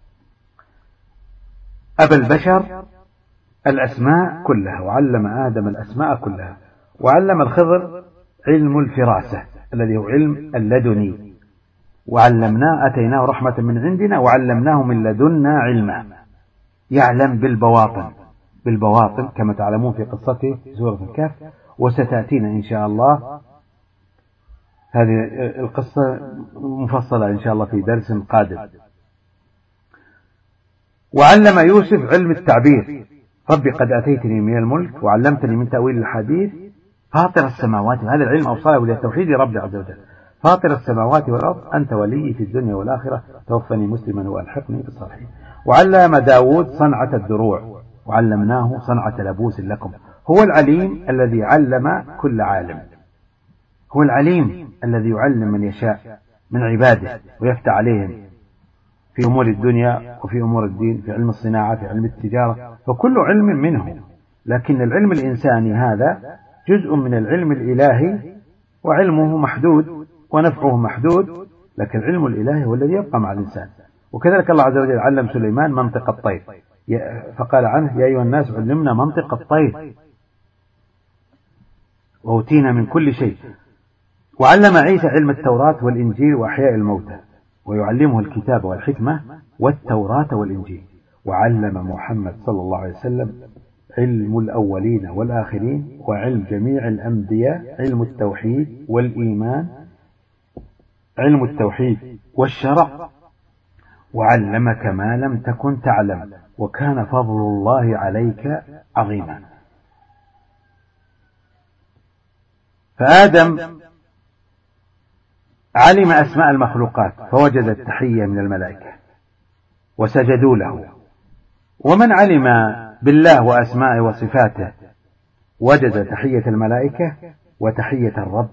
أبا البشر الأسماء كلها، وعلم آدم الأسماء كلها. وعلم الخضر علم الفراسة الذي هو علم اللدني، وعلمناه أتيناه رحمة من عندنا وعلمناه من لدنا علما. يعلم بالبواطن كما تعلمون في قصته في سورة الكهف، وستأتينا إن شاء الله هذه القصة مفصلة إن شاء الله في درس قادم. وعلم يوسف علم التعبير: ربي قد أتيتني من الملك وعلمتني من تأويل الحديث فاطر السماوات. هذا العلم أوصله للتوحيد رب عز وجل. فاطر السماوات والأرض أنت ولي في الدنيا والآخرة توفني مسلما وألحقني بالصالحين. وعلم داود صنعة الدروع وعلمناه صنعة لبوس لكم. هو العليم الذي علم كل عالم. هو العليم الذي يعلم من يشاء من عباده ويفتح عليهم في أمور الدنيا وفي أمور الدين، في علم الصناعة، في علم التجارة، فكل علم منه. لكن العلم الإنساني هذا جزء من العلم الإلهي، وعلمه محدود ونفعه محدود، لكن العلم الإلهي هو الذي يبقى مع الإنسان. وكذلك الله عز وجل علم سليمان منطق الطير، فقال عنه: يا أيها الناس علمنا منطق الطير وأوتينا من كل شيء. وعلم عيسى علم التوراة والإنجيل وأحياء الموتى، ويعلمه الكتاب والحكمة والتوراة والإنجيل. وعلم محمد صلى الله عليه وسلم علم الأولين والآخرين وعلم جميع الأنبياء، علم التوحيد والإيمان، علم التوحيد والشرع، وعلمك ما لم تكن تعلم وكان فضل الله عليك عظيما. فآدم علم أسماء المخلوقات فوجد التحية من الملائكة وسجدوا له، ومن علم بالله وأسمائه وصفاته وجد تحية الملائكة وتحية الرب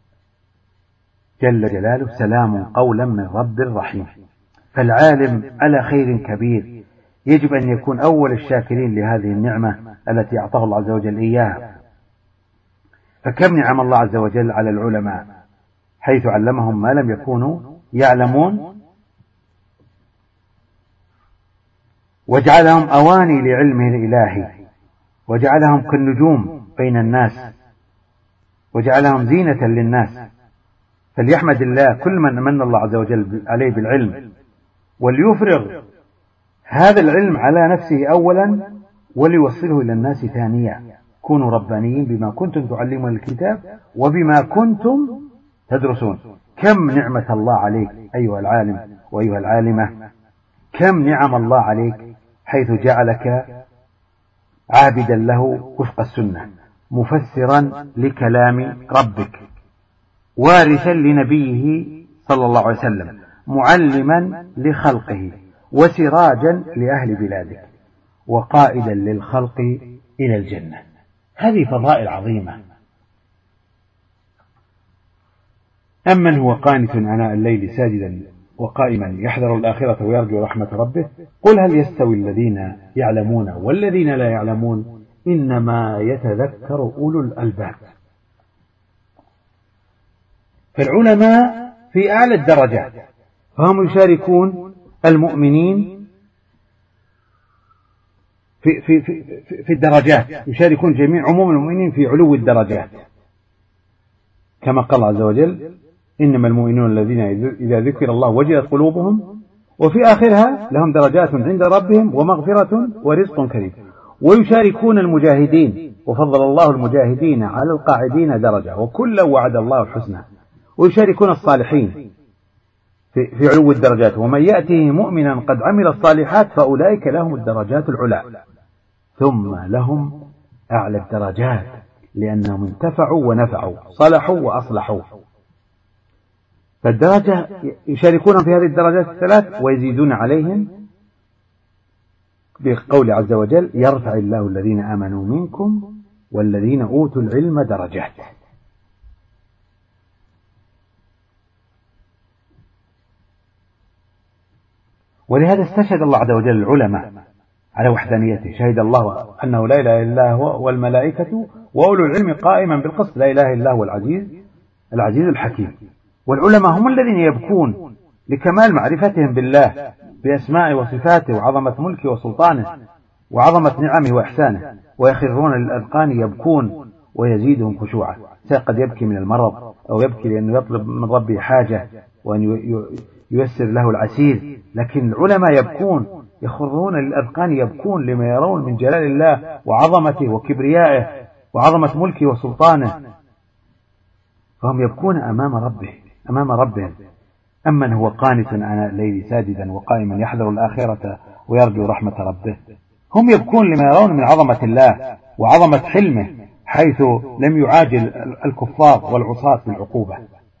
جل جلاله: سلام قولا من رب رحيم. فالعالم على خير كبير، يجب أن يكون أول الشاكرين لهذه النعمة التي أعطاه الله عز وجل إياها. فكم نعم الله عز وجل على العلماء حيث علمهم ما لم يكونوا يعلمون، وجعلهم أواني لعلمه الإلهي، وجعلهم كالنجوم بين الناس، وجعلهم زينة للناس. فليحمد الله كل من من الله عز وجل عليه بالعلم، وليفرغ هذا العلم على نفسه أولا وليوصله إلى الناس ثانيا. كونوا ربانيين بما كنتم تعلمون الكتاب وبما كنتم تدرسون. كم نعمة الله عليك أيها العالم وأيها العالمة، كم نعم الله عليك حيث جعلك عابدا له وفق السنة، مفسرا لكلام ربك، وارثا لنبيه صلى الله عليه وسلم، معلما لخلقه، وسراجا لأهل بلادك، وقائدا للخلق إلى الجنة. هذه فضائل عظيمة. أمن هو قانت آناء الليل ساجدا وقائما يحذر الآخرة ويرجو رحمة ربه، قل هل يستوي الذين يعلمون والذين لا يعلمون إنما يتذكر أولو الألباب. فالعلماء في أعلى الدرجات، فهم يشاركون المؤمنين في الدرجات، يشاركون جميع عموم المؤمنين في علو الدرجات، كما قال عز وجل: إنما المؤمنون الذين إذا ذكر الله وجلت قلوبهم، وفي آخرها لهم درجات عند ربهم ومغفرة ورزق كريم. ويشاركون المجاهدين، وفضل الله المجاهدين على القاعدين درجة، وكلا وعد الله الحسنى. ويشاركون الصالحين في علو الدرجات، ومن يأته مؤمنا قد عمل الصالحات فأولئك لهم الدرجات العلى. ثم لهم أعلى الدرجات لأنهم انتفعوا ونفعوا، صلحوا وأصلحوا. فالدرجة يشاركون في هذه الدرجات الثلاث ويزيدون عليهم بقول عز وجل: يرفع الله الذين آمنوا منكم والذين أوتوا العلم درجات. ولهذا استشهد الله عز وجل العلماء على وحدانيته، شهد الله أنه لا إله إلا هو والملائكة وأولو العلم قائما بالقسط، لا إله إلا هو العزيز الحكيم. والعلماء هم الذين يبكون لكمال معرفتهم بالله بأسمائه وصفاته وعظمة ملكه وسلطانه وعظمة نعمه وإحسانه، ويخرون للأذقان يبكون ويزيدهم خشوعا. قد يبكي من المرض، أو يبكي لأنه يطلب من ربه حاجة وأن ييسر له العسير، لكن العلماء يبكون، يخرون للأذقان يبكون لما يرون من جلال الله وعظمته وكبريائه وعظمة ملكه وسلطانه، فهم يبكون أمام ربهم. أمن هو قانت آناء الليل ساجدا وقائما يحذر الآخرة ويرجو رحمة ربه، هم يبكون لما يرون من عظمة الله وعظمة حلمه، حيث لم يعاجل الكفار والعصاة بالعقوبة.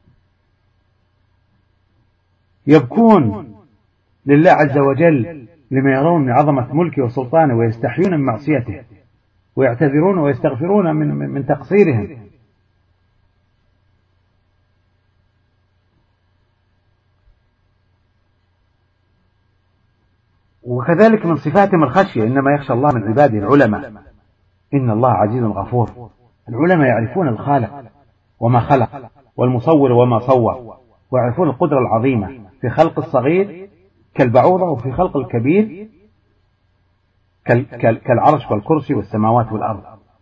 يبكون لله عز وجل لما يرون من عظمة ملكه وسلطانه، ويستحيون من معصيته، ويعتذرون ويستغفرون من تقصيرهم. وكذلك من صفاتهم الخشية، إنما يخشى الله من عباده العلماء، إن الله عزيز غفور. العلماء يعرفون الخالق وما خلق والمصور وما صور، ويعرفون القدرة العظيمة في خلق الصغير كالبعوضة وفي خلق الكبير كالعرش والكرسي والسماوات والأرض.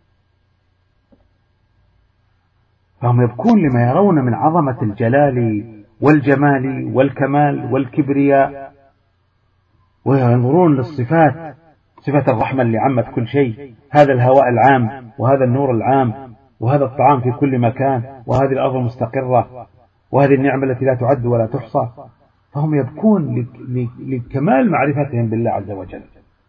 فهم يبكون لما يرون من عظمة الجلال والجمال والكمال والكبرياء، وينظرون للصفات، صفة الرحمة اللي عمت كل شيء، هذا الهواء العام وهذا النور العام وهذا الطعام في كل مكان وهذه الأرض المستقرة وهذه النعمة التي لا تعد ولا تحصى. فهم يبكون لكمال معرفتهم بالله عز وجل.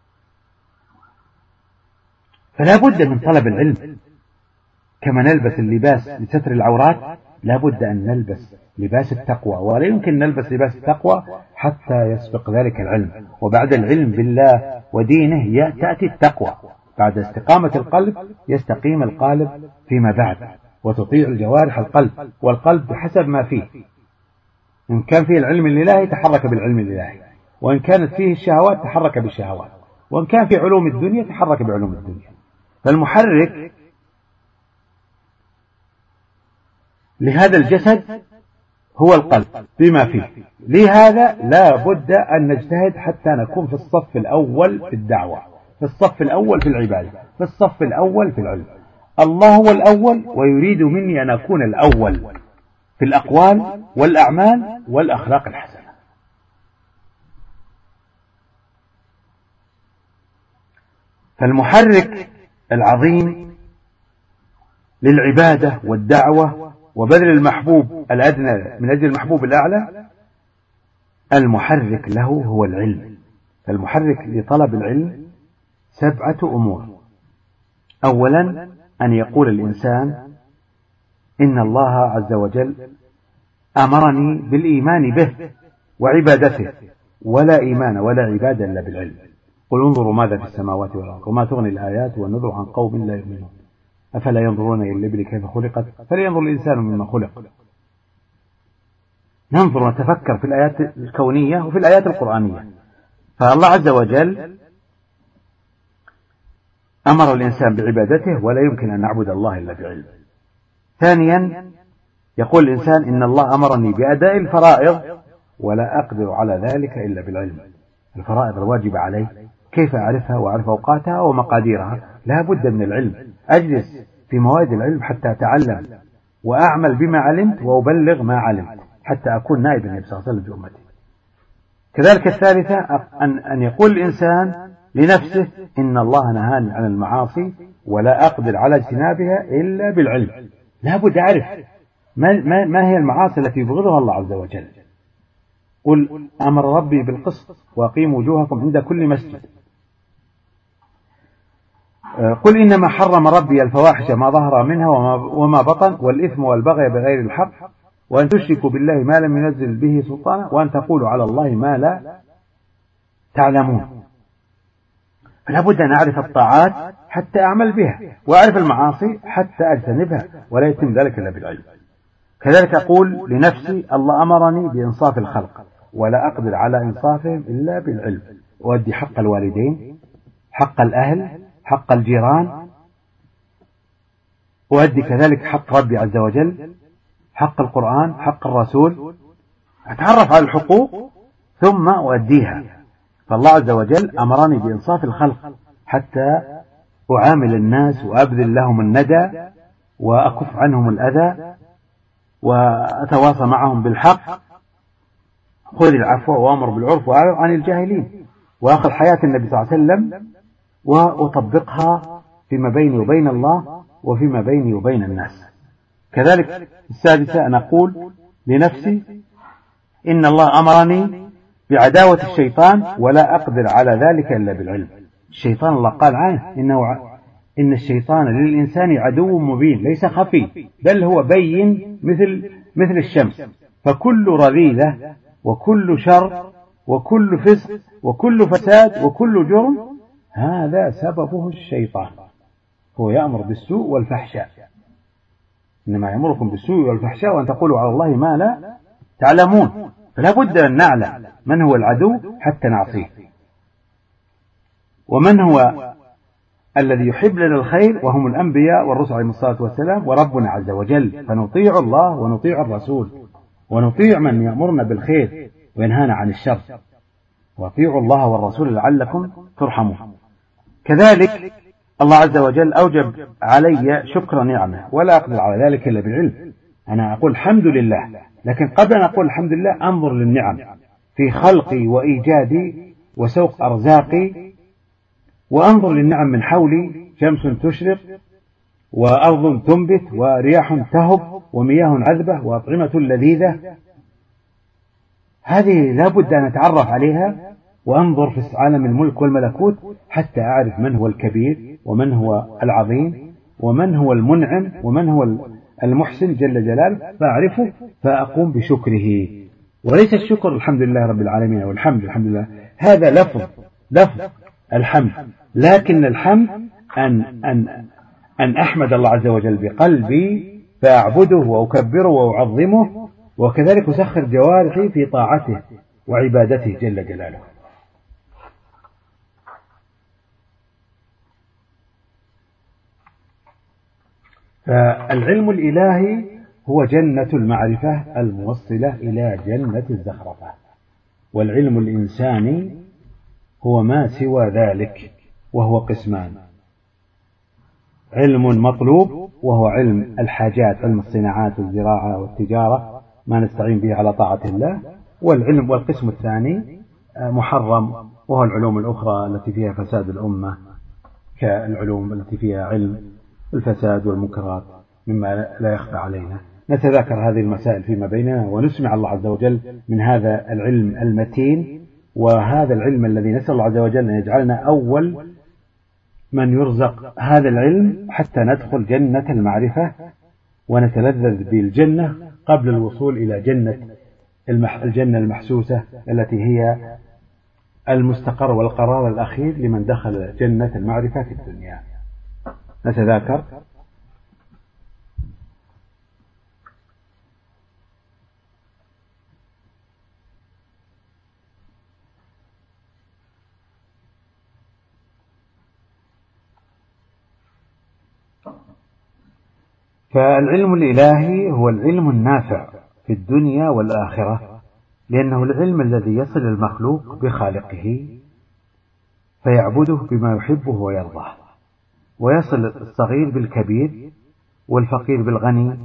فلا بد من طلب العلم، كما نلبس اللباس لستر العورات لا بد أن نلبس لباس التقوى، ولا يمكن نلبس لباس التقوى حتى يسبق ذلك العلم. وبعد العلم بالله ودينه تأتي التقوى، بعد استقامة القلب يستقيم القالب فيما بعد، وتطيع الجوارح القلب، والقلب بحسب ما فيه، إن كان فيه العلم الإلهي تحرك بالعلم الإلهي، وإن كانت فيه الشهوات تحرك بالشهوات، وإن كان في علوم الدنيا تحرك بعلوم الدنيا. فالمحرك لهذا الجسد هو القلب بما فيه. لهذا لا بد أن نجتهد حتى نكون في الصف الأول في الدعوة، في الصف الأول في العبادة، في الصف الأول في العلم. الله هو الأول ويريد مني أن أكون الأول في الأقوال والأعمال والأخلاق الحسنة. فالمحرك العظيم للعبادة والدعوة وبذل المحبوب الأدنى من أجل المحبوب الأعلى، المحرك له هو العلم. فالمحرك لطلب العلم 7 أمور. أولا أن يقول الإنسان إن الله عز وجل أمرني بالإيمان به وعبادته، ولا إيمان ولا عبادة إلا بالعلم. قل انظروا ماذا في السماوات والأرض وما تغني الآيات والنذر عن قوم لا يؤمنون أفلا ينظرون إلى الإبل كيف خلقت فلينظر الإنسان مما خلق. ننظر ونتفكر في الآيات الكونية وفي الآيات القرآنية. فالله عز وجل أمر الإنسان بعبادته، ولا يمكن أن نعبد الله إلا بعلم. ثانيا يقول الإنسان إن الله أمرني بأداء الفرائض ولا أقدر على ذلك إلا بالعلم. الفرائض الواجبة علي كيف أعرفها وأعرف أوقاتها ومقاديرها؟ لا بد من العلم. أجلس في مواد العلم حتى أتعلم وأعمل بما علمت وأبلغ ما علمت حتى أكون نائب النبي صلى الله عليه وسلم في أمتي. كذلك الثالثة أن يقول الإنسان لنفسه إن الله نهاني عن المعاصي ولا أقدر على اجتنابها إلا بالعلم. لا بد أعرف ما هي المعاصي التي يبغضها الله عز وجل. قل أمر ربي بالقسط وأقيموا وجوهكم عند كل مسجد. قل إنما حرم ربي الفواحش ما ظهر منها وما بطن والإثم والبغي بغير الحق وأن تشركوا بالله ما لم ينزل به سلطانا وأن تقولوا على الله ما لا تعلمون. فلا بد أن أعرف الطاعات حتى أعمل بها، وأعرف المعاصي حتى أجتنبها، ولا يتم ذلك إلا بالعلم. كذلك أقول لنفسي الله أمرني بإنصاف الخلق ولا أقدر على إنصافهم إلا بالعلم. وأدي حق الوالدين، حق الأهل، حق الجيران، وأدي كذلك حق ربي عز وجل، حق القرآن، حق الرسول. أتعرف على الحقوق ثم أؤديها. فالله عز وجل أمرني بإنصاف الخلق حتى أعامل الناس وأبذل لهم الندى وأكف عنهم الأذى وأتواصى معهم بالحق، خذ العفو وأمر بالعرف وأعرض عن الجاهلين، وأخذ حياة النبي صلى الله عليه وسلم وأطبقها فيما بيني وبين الله وفيما بيني وبين الناس. كذلك السادسة أن أقول لنفسي إن الله أمرني بعداوة الشيطان ولا أقدر على ذلك إلا بالعلم. الشيطان الله قال عنه إن الشيطان للإنسان عدو مبين ليس خفي بل هو بين مثل الشمس. فكل رذيلة وكل شر وكل فسق وكل فساد وكل جرم هذا سببه الشيطان. هو يأمر بالسوء والفحشاء، إنما يأمركم بالسوء والفحشاء وأن تقولوا على الله ما لا تعلمون. فلا بد أن نعلم من هو العدو حتى نعصيه. ومن هو الذي يحب لنا الخير؟ وهم الأنبياء والرسل عليهم الصلاة والسلام وربنا عز وجل. فنطيع الله ونطيع الرسول ونطيع من يأمرنا بالخير وينهانا عن الشر، واطيعوا الله والرسول لعلكم ترحمون. كذلك الله عز وجل أوجب علي شكر نعمه، ولا أقدر على ذلك إلا بالعلم. أنا أقول الحمد لله، لكن قبل أن أقول الحمد لله أنظر للنعم في خلقي وإيجادي وسوق أرزاقي، وأنظر للنعم من حولي: شمس تشرق وأرض تنبت ورياح تهب ومياه عذبة وأطعمة لذيذة. هذه لابد أن أتعرف عليها وأنظر في عالم الملك والملكوت حتى أعرف من هو الكبير ومن هو العظيم ومن هو المنعم ومن هو المحسن جل جلاله، فأعرفه فأقوم بشكره. وليس الشكر الحمد لله رب العالمين أو الحمد لله، هذا لفظ الحمد، لكن الحمد أن أحمد الله عز وجل بقلبي فأعبده وأكبره وأعظمه، وكذلك أسخر جوارحي في طاعته وعبادته جل جلاله. فالعلم الإلهي هو جنة المعرفة الموصلة إلى جنة الزخرفة، والعلم الإنساني هو ما سوى ذلك، وهو قسمان: علم مطلوب وهو علم الحاجات، علم الصناعات والزراعة والتجارة، ما نستعين به على طاعة الله. والقسم الثاني محرم، وهو العلوم الأخرى التي فيها فساد الأمة، كالعلوم التي فيها علم الفساد والمنكرات مما لا يخفى علينا. نتذاكر هذه المسائل فيما بيننا ونسمع الله عز وجل من هذا العلم المتين، وهذا العلم الذي نسأل الله عز وجل أن يجعلنا أول من يرزق هذا العلم حتى ندخل جنة المعرفة ونتلذذ بالجنة قبل الوصول إلى الجنة المحسوسة التي هي المستقر والقرار الأخير لمن دخل جنة المعرفة في الدنيا. نتذاكر. فالعلم الإلهي هو العلم النافع في الدنيا والآخرة، لأنه العلم الذي يصل المخلوق بخالقه فيعبده بما يحبه ويرضاه، ويصل الصغير بالكبير والفقير بالغني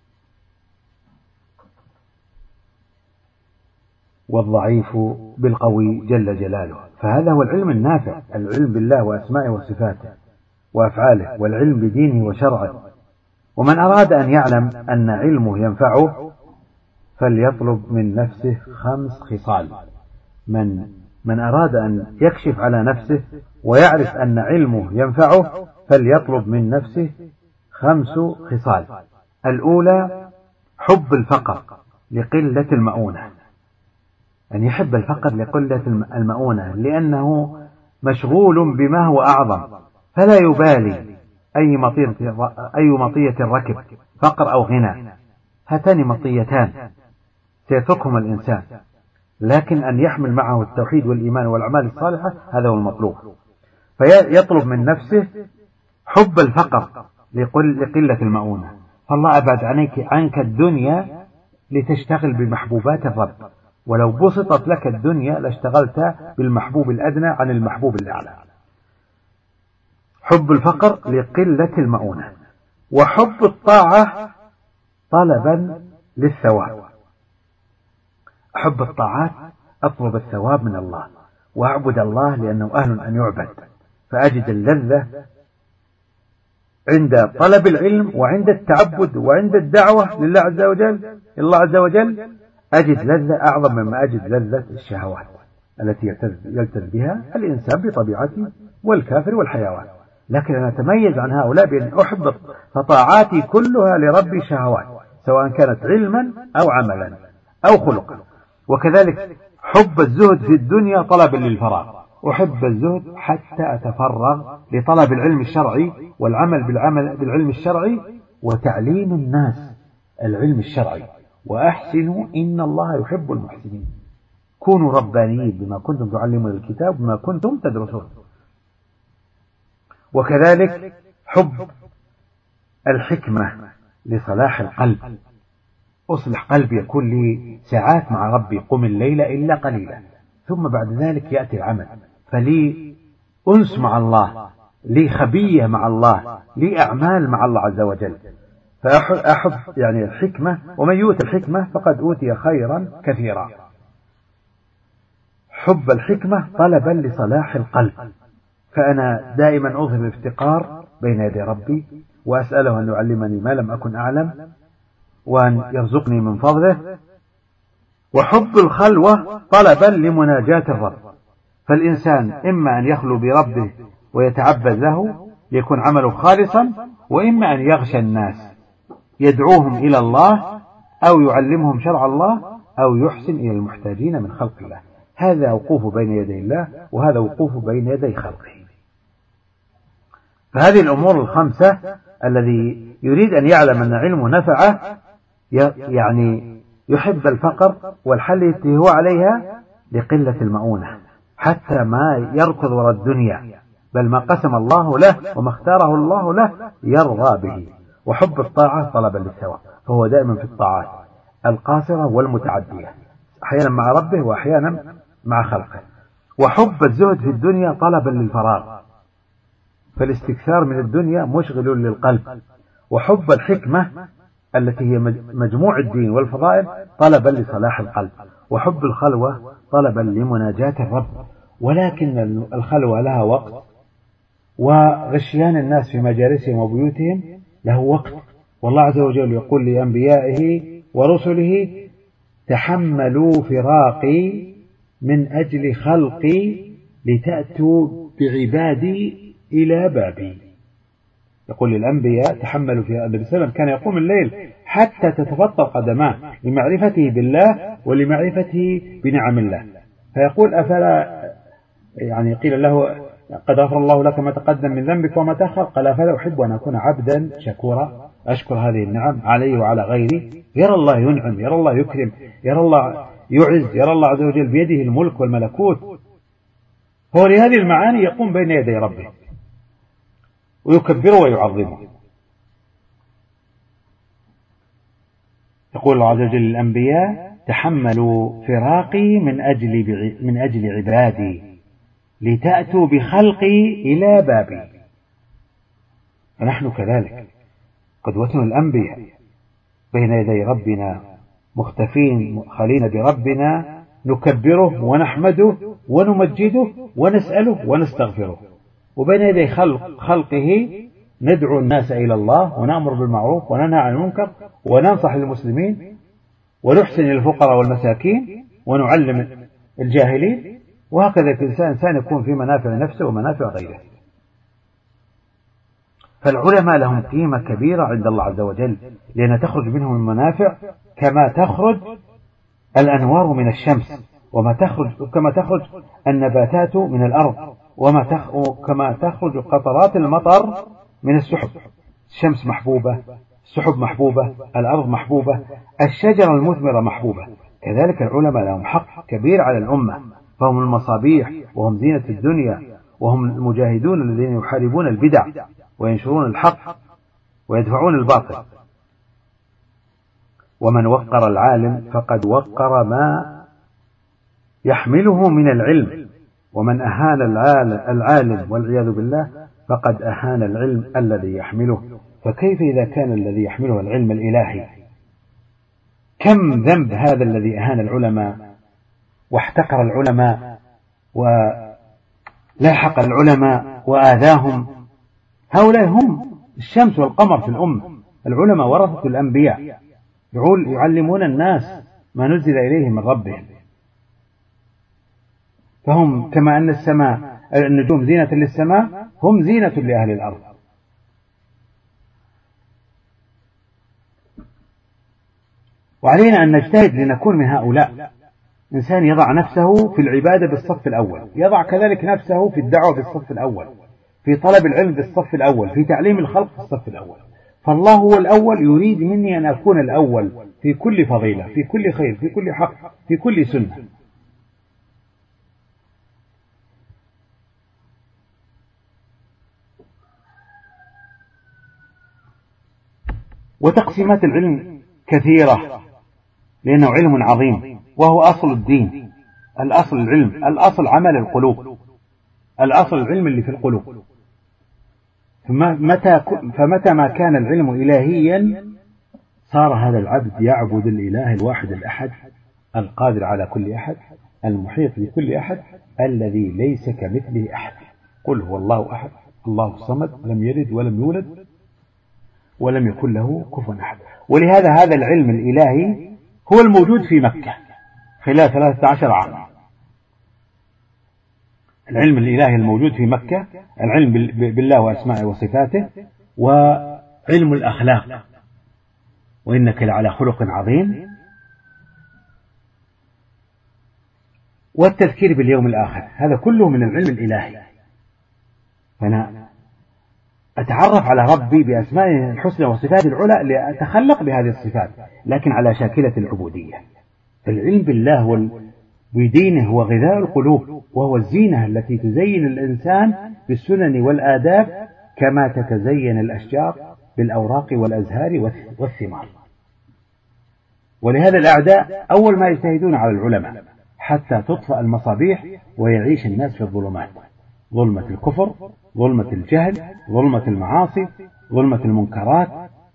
والضعيف بالقوي جل جلاله. فهذا هو العلم النافع، العلم بالله وأسمائه وصفاته وأفعاله، والعلم بدينه وشرعه. ومن أراد أن يعلم أن علمه ينفعه فليطلب من نفسه 5 خصال. من أراد أن يكشف على نفسه ويعرف أن علمه ينفعه فليطلب من نفسه 5 خصال. الأولى حب الفقر لقلة المؤونة، أن يحب الفقر لقلة المؤونة، لأنه مشغول بما هو أعظم، فلا يبالي أي مطية ركب، فقر أو غنى، هاتان مطيتان سيتركهما الإنسان، لكن أن يحمل معه التوحيد والإيمان والأعمال الصالحة هذا هو المطلوب. فيطلب من نفسه حب الفقر لقلة المؤونة. فالله أبعد عنك الدنيا لتشتغل بمحبوبات الرب، ولو بسطت لك الدنيا لاشتغلت بالمحبوب الأدنى عن المحبوب الأعلى. حب الفقر لقلة المؤونة، وحب الطاعة طلبا للثواب. أحب الطاعات، أطلب الثواب من الله وأعبد الله لأنه أهل أن يعبد، فأجد اللذة عند طلب العلم وعند التعبد وعند الدعوة لله عز وجل. الله عز وجل أجد لذة أعظم مما أجد لذة الشهوات التي يلتذ بها الإنسان بطبيعته والكافر والحيوان. لكن أنا أتميز عن هؤلاء بأن أحب فطاعاتي كلها لربي شهوات، سواء كانت علما أو عملا أو خلقا. وكذلك حب الزهد في الدنيا طلبا للفراغ، أحب الزهد حتى أتفرغ لطلب العلم الشرعي والعمل بالعلم الشرعي وتعليم الناس العلم الشرعي. وأحسنوا إن الله يحب المحسنين. كونوا ربانيين بما كنتم تعلمون الكتاب بما كنتم تدرسون. وكذلك حب الحكمة لصلاح القلب. أصلح قلبي، يكون لي ساعات مع ربي، قم الليل إلا قليلا، ثم بعد ذلك يأتي العمل، فلي أنس مع الله، لي خبية مع الله، لي أعمال مع الله عز وجل. فأحب يعني الحكمة، ومن يؤت الحكمة فقد أوتي خيرا كثيرا. حب الحكمة طلبا لصلاح القلب، فأنا دائما أظهر الافتقار بين يدي ربي، وأسأله أن يعلمني ما لم أكن أعلم، وأن يرزقني من فضله. وحب الخلوة طلبا لمناجاة الرب، فالإنسان إما أن يخلو بربه ويتعبد له ليكون عمله خالصا، وإما أن يغشى الناس يدعوهم إلى الله، أو يعلمهم شرع الله، أو يحسن إلى المحتاجين من خلق الله. هذا وقوف بين يدي الله، وهذا وقوف بين يدي خلقه. فهذه الأمور الخمسة الذي يريد أن يعلم أن علمه نفعه، يعني يحب الفقر، والحل التي هو عليها لقلة المؤونة، حتى ما يركض وراء الدنيا، بل ما قسم الله له وما اختاره الله له يرضى به. وحب الطاعة طلبا للثواب، فهو دائما في الطاعات القاصرة والمتعدية، أحيانا مع ربه وأحيانا مع خلقه. وحب الزهد في الدنيا طلبا للفراغ، فالاستكثار من الدنيا مشغل للقلب. وحب الحكمة التي هي مجموع الدين والفضائل طلبا لصلاح القلب. وحب الخلوة طلبا لمناجاة الرب، ولكن الخلوة لها وقت، وغشيان الناس في مجالسهم وبيوتهم له وقت. والله عز وجل يقول لأنبيائه ورسله: تحملوا فراقي من أجل خلقي لتأتوا بعبادي إلى بابي. يقول للأنبياء: تحملوا في النبي صلى الله عليه وسلم كان يقوم الليل حتى تتفطر قدماه لمعرفته بالله ولمعرفته بنعم الله، فيقول: أفلا، يعني قيل له: قد غفر الله لك ما تقدم من ذنبك وما تأخر، قال: أفلا أحب أن أكون عبدا شكورا، أشكر هذه النعم علي وعلى غيري. يرى الله ينعم، يرى الله يكرم، يرى الله يعز، يرى الله عز وجل بيده الملك والملكوت. هو لهذه المعاني يقوم بين يدي ربه ويكبره ويعظمه. يقول الله عز وجل للأنبياء: تحملوا فراقي من أجل عبادي لتأتوا بخلقي إلى بابي. ونحن كذلك قدوتنا الأنبياء بين يدي ربنا، مختفين خالين بربنا، نكبره ونحمده ونمجده ونسأله ونستغفره، وبين يدي خلقه ندعو الناس إلى الله، ونأمر بالمعروف وننهى عن المنكر، وننصح للمسلمين، ونحسن للفقراء والمساكين، ونعلم الجاهلين. وهكذا الإنسان يكون في منافع نفسه ومنافع غيره. فالعلماء لهم قيمة كبيرة عند الله عز وجل، لأن تخرج منهم المنافع كما تخرج الأنوار من الشمس، كما تخرج النباتات من الأرض، كما تخرج قطرات المطر من السحب. الشمس محبوبة، السحب محبوبة، الأرض محبوبة، الشجرة المثمرة محبوبة. كذلك العلماء لهم حق كبير على الأمة، فهم المصابيح وهم زينة الدنيا، وهم المجاهدون الذين يحاربون البدع وينشرون الحق ويدفعون الباطل. ومن وقر العالم فقد وقر ما يحمله من العلم، ومن أهان العالم والعياذ بالله فقد أهان العلم الذي يحمله. فكيف إذا كان الذي يحمله العلم الإلهي؟ كم ذنب هذا الذي أهان العلماء واحتقر العلماء ولاحق العلماء وآذاهم. هؤلاء هم الشمس والقمر في الأمة. العلماء ورثة الأنبياء، يعلمون الناس ما نزل إليهم من ربهم. فهم كما أن النجوم زينة للسماء، هم زينة لأهل الأرض. وعلينا أن نجتهد لنكون من هؤلاء. إنسان يضع نفسه في العبادة بالصف الأول، يضع كذلك نفسه في الدعوة بالصف الأول، في طلب العلم بالصف الأول، في تعليم الخلق بالصف الأول. فالله هو الأول، يريد مني أن أكون الأول في كل فضيلة، في كل خير، في كل حق، في كل سنة. وتقسيمات العلم كثيرة لأنه علم عظيم وهو أصل الدين. الأصل العلم، الأصل عمل القلوب، الأصل العلم اللي في القلوب. فمتى ما كان العلم إلهيا صار هذا العبد يعبد الإله الواحد الأحد القادر على كل أحد المحيط بكل أحد الذي ليس كمثله أحد. قل هو الله أحد الله الصمد لم يلد ولم يولد ولم يكن له كفوا أحد. ولهذا هذا العلم الإلهي هو الموجود في مكة خلال 13 عاما. العلم الإلهي الموجود في مكة العلم بالله وأسمائه وصفاته، وعلم الأخلاق، وإنك لعلى خلق عظيم، والتذكير باليوم الآخر. هذا كله من العلم الإلهي. فأنا أتعرف على ربي بأسمائه الحسنى وصفاته العلى لأتخلق بهذه الصفات، لكن على شاكلة العبودية. العلم بالله بدينه هو غذاء القلوب، وهو الزينة التي تزين الإنسان بالسنن والآداب كما تتزين الأشجار بالأوراق والأزهار والثمار. ولهذا الأعداء أول ما يجتهدون على العلماء حتى تطفأ المصابيح ويعيش الناس في الظلمات، ظلمة الكفر، ظلمة الجهل، ظلمة المعاصي، ظلمة المنكرات.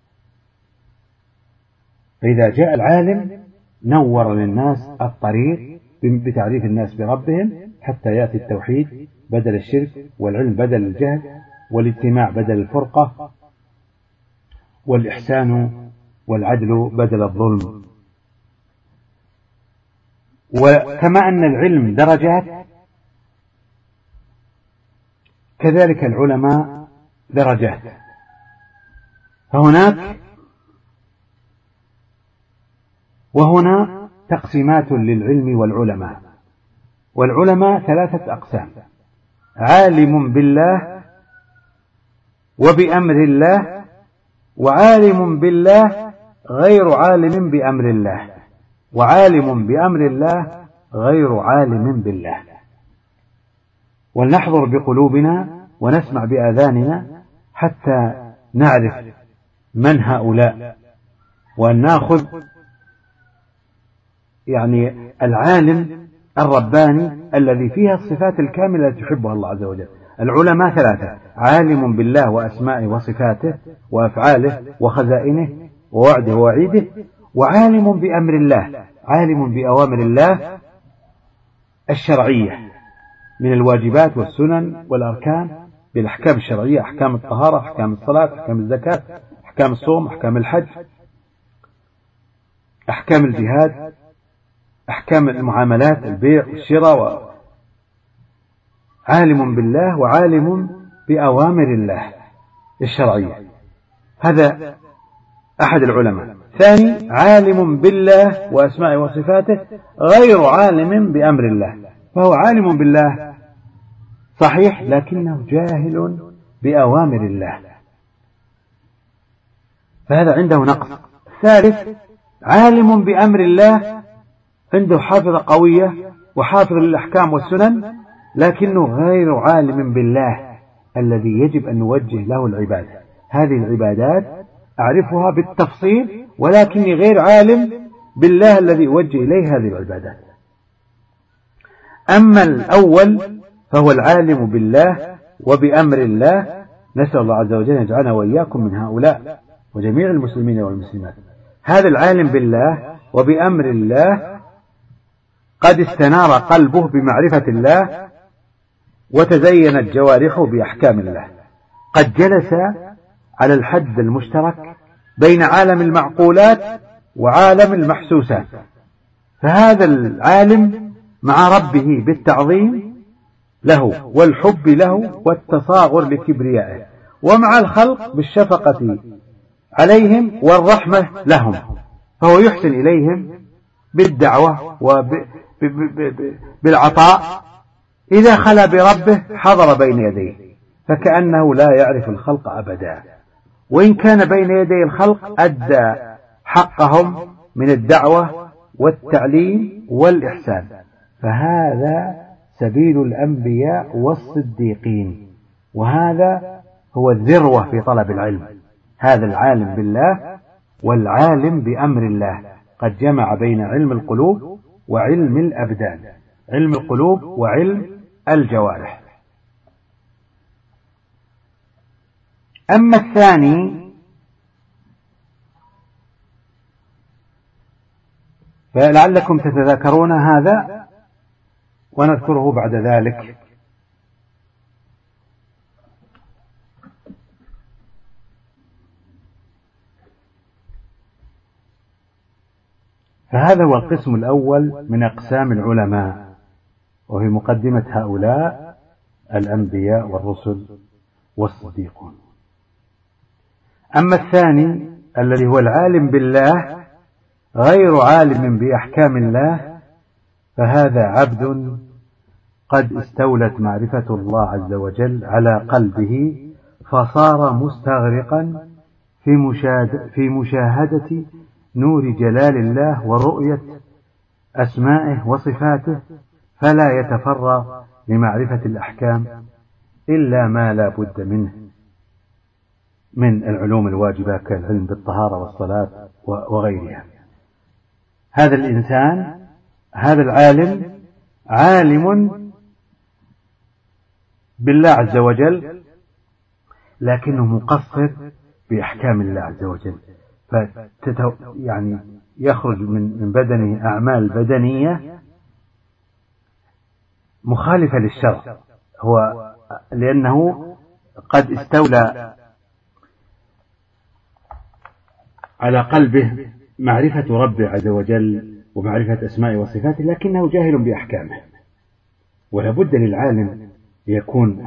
فإذا جاء العالم نور للناس الطريق بتعريف الناس بربهم حتى يأتي التوحيد بدل الشرك، والعلم بدل الجهل، والاجتماع بدل الفرقة، والإحسان والعدل بدل الظلم. وكما أن العلم درجات كذلك العلماء درجات. وهنا تقسيمات للعلم والعلماء. والعلماء 3 أقسام: عالم بالله وبأمر الله، وعالم بالله غير عالم بأمر الله، وعالم بأمر الله غير عالم بالله. ولنحضر بقلوبنا ونسمع بآذاننا حتى نعرف من هؤلاء، وأن نأخذ العالم الرباني الذي فيها الصفات الكاملة التي تحبها الله عز وجل. العلماء 3: عالم بالله وأسمائه وصفاته وأفعاله وخزائنه ووعده ووعيده، وعالم بأمر الله، عالم بأوامر الله الشرعية من الواجبات والسنن والأركان، بالأحكام الشرعية، أحكام الطهارة، أحكام الصلاة، أحكام الزكاة، أحكام الصوم، أحكام الحج، أحكام الجهاد، أحكام المعاملات، البيع والشراء. عالم بالله وعالم بأوامر الله الشرعية. هذا أحد العلماء. ثاني: عالم بالله وأسمائه وصفاته غير عالم بأمر الله، فهو عالم بالله صحيح لكنه جاهل بأوامر الله، فهذا عنده نقص. ثالث: عالم بأمر الله، عنده حافظة قوية وحافظ للأحكام والسنن، لكنه غير عالم بالله الذي يجب أن نوجه له العبادة. هذه العبادات أعرفها بالتفصيل، ولكني غير عالم بالله الذي يوجه إليه هذه العبادات. أما الأول فهو العالم بالله وبأمر الله. نسأل الله عز وجل أن يجعلنا وإياكم من هؤلاء وجميع المسلمين والمسلمات. هذا العالم بالله وبأمر الله قد استنار قلبه بمعرفة الله وتزينت جوارحه بأحكام الله، قد جلس على الحد المشترك بين عالم المعقولات وعالم المحسوسات. فهذا العالم مع ربه بالتعظيم له والحب له والتصاغر لكبريائه، ومع الخلق بالشفقة عليهم والرحمة لهم، فهو يحسن إليهم بالدعوة وبالعطاء. إذا خلا بربه حضر بين يديه فكأنه لا يعرف الخلق أبدا، وإن كان بين يدي الخلق أدى حقهم من الدعوة والتعليم والإحسان. فهذا سبيل الأنبياء والصديقين، وهذا هو الذروة في طلب العلم. هذا العالم بالله والعالم بأمر الله قد جمع بين علم القلوب وعلم الأبدان، علم القلوب وعلم الجوارح. أما الثاني فلعلكم تتذكرون هذا ونذكره بعد ذلك. فهذا هو القسم الأول من أقسام العلماء، وفي مقدمة هؤلاء الأنبياء والرسل والصديقون. أما الثاني الذي هو العالم بالله غير عالم بأحكام الله، فهذا عبد قد استولت معرفة الله عز وجل على قلبه، فصار مستغرقا في مشاهدة نور جلال الله ورؤية أسمائه وصفاته، فلا يتفرغ لمعرفة الأحكام إلا ما لا بد منه من العلوم الواجبة كالعلم بالطهارة والصلاة وغيرها. هذا الإنسان، هذا العالم، عالم بالله عز وجل لكنه مقصر بأحكام الله عز وجل، يعني يخرج من بدنه أعمال بدنية مخالفة للشرع، هو لأنه قد استولى على قلبه معرفة ربه عز وجل ومعرفة أسمائه وصفاته، لكنه جاهل بأحكامه. ولا بد للعالم ليكون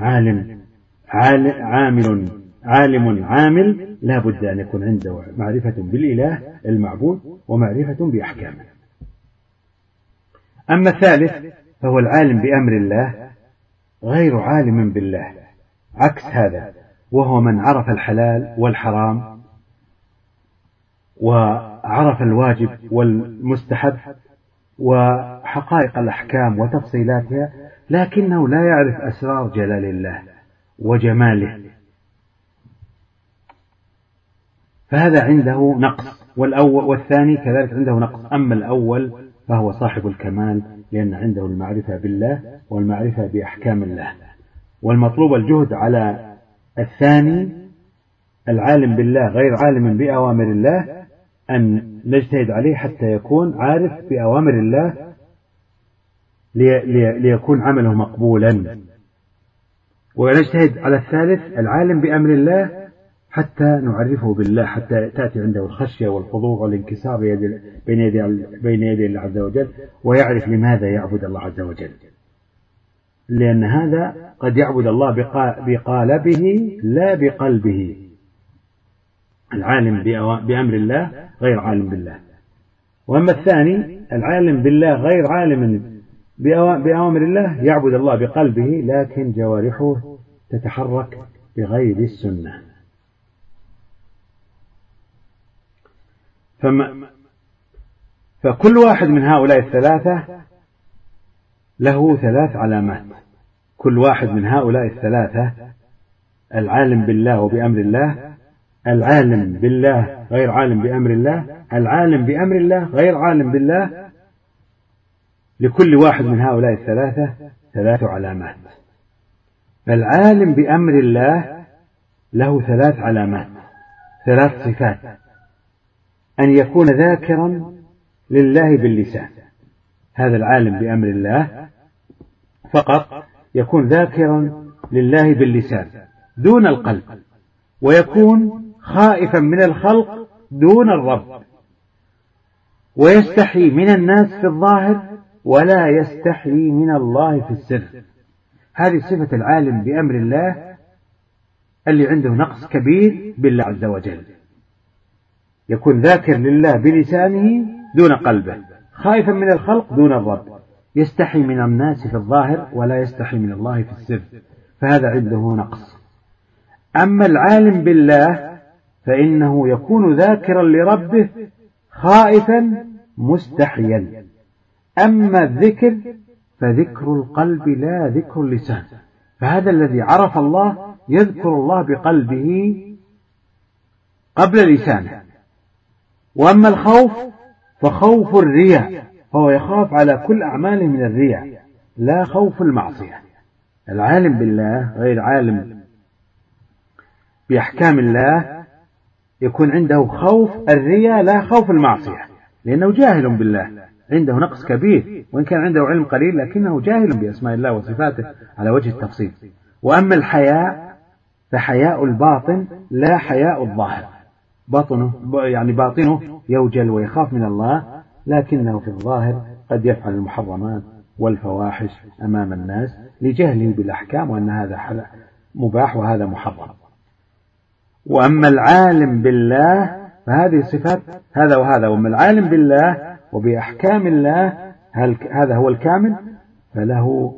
عامل لا بد أن يكون عنده معرفة بالإله المعبود ومعرفة بأحكامه. أما الثالث فهو العالم بأمر الله غير عالم بالله، عكس هذا، وهو من عرف الحلال والحرام وعرف الواجب والمستحب وحقائق الأحكام وتفصيلاتها، لكنه لا يعرف أسرار جلال الله وجماله، فهذا عنده نقص. والثاني كذلك عنده نقص. أما الأول فهو صاحب الكمال، لأن عنده المعرفة بالله والمعرفة بأحكام الله. والمطلوب الجهد على الثاني العالم بالله غير عالم بأوامر الله، أن نجتهد عليه حتى يكون عارف بأوامر الله ليكون عمله مقبولا. ونجتهد على الثالث العالم بأمر الله حتى نعرفه بالله، حتى تأتي عنده الخشية والخضوع والانكسار بين يدي الله عز وجل، ويعرف لماذا يعبد الله عز وجل، لأن هذا قد يعبد الله بقالبه لا بقلبه. العالم بأمر الله غير عالم بالله. وأما الثاني العالم بالله غير عالم بأوامر الله، يعبد الله بقلبه لكن جوارحه تتحرك بغير السنة. فكل واحد من هؤلاء الثلاثة له 3 علامات. كل واحد من هؤلاء الثلاثة، العالم بالله وبأمر الله، العالم بالله غير عالم بأمر الله، العالم بأمر الله غير عالم بالله، لكل واحد من هؤلاء الثلاثة 3 علامات. العالم بأمر الله له 3 علامات، 3 صفات: أن يكون ذاكرا لله باللسان، هذا العالم بأمر الله فقط يكون ذاكرا لله باللسان دون القلب، ويكون خائفا من الخلق دون الرب، ويستحي من الناس في الظاهر ولا يستحي من الله في السر. هذه صفة العالم بأمر الله اللي عنده نقص كبير بالله عز وجل، يكون ذاكر لله بلسانه دون قلبه، خائفا من الخلق دون الرب، يستحي من الناس في الظاهر ولا يستحي من الله في السر، فهذا عنده نقص. أما العالم بالله فإنه يكون ذاكرا لربه خائفا مستحيا. أما الذكر فذكر القلب لا ذكر اللسان، فهذا الذي عرف الله يذكر الله بقلبه قبل لسانه، وأما الخوف فخوف الرياء، فهو يخاف على كل أعماله من الرياء، لا خوف المعصية. العالم بالله غير عالم بأحكام الله يكون عنده خوف الرياء لا خوف المعصية، لأنه جاهل بالله، عنده نقص كبير، وإن كان عنده علم قليل لكنه جاهل بأسماء الله وصفاته على وجه التفصيل. وأما الحياء فحياء الباطن لا حياء الظاهر، باطنه يوجل ويخاف من الله، لكنه في الظاهر قد يفعل المحرمات والفواحش أمام الناس لجهله بالأحكام وأن هذا مباح وهذا محرم. وأما العالم بالله فهذه صفات هذا وهذا. وأما العالم بالله وبأحكام الله هذا هو الكامل، فله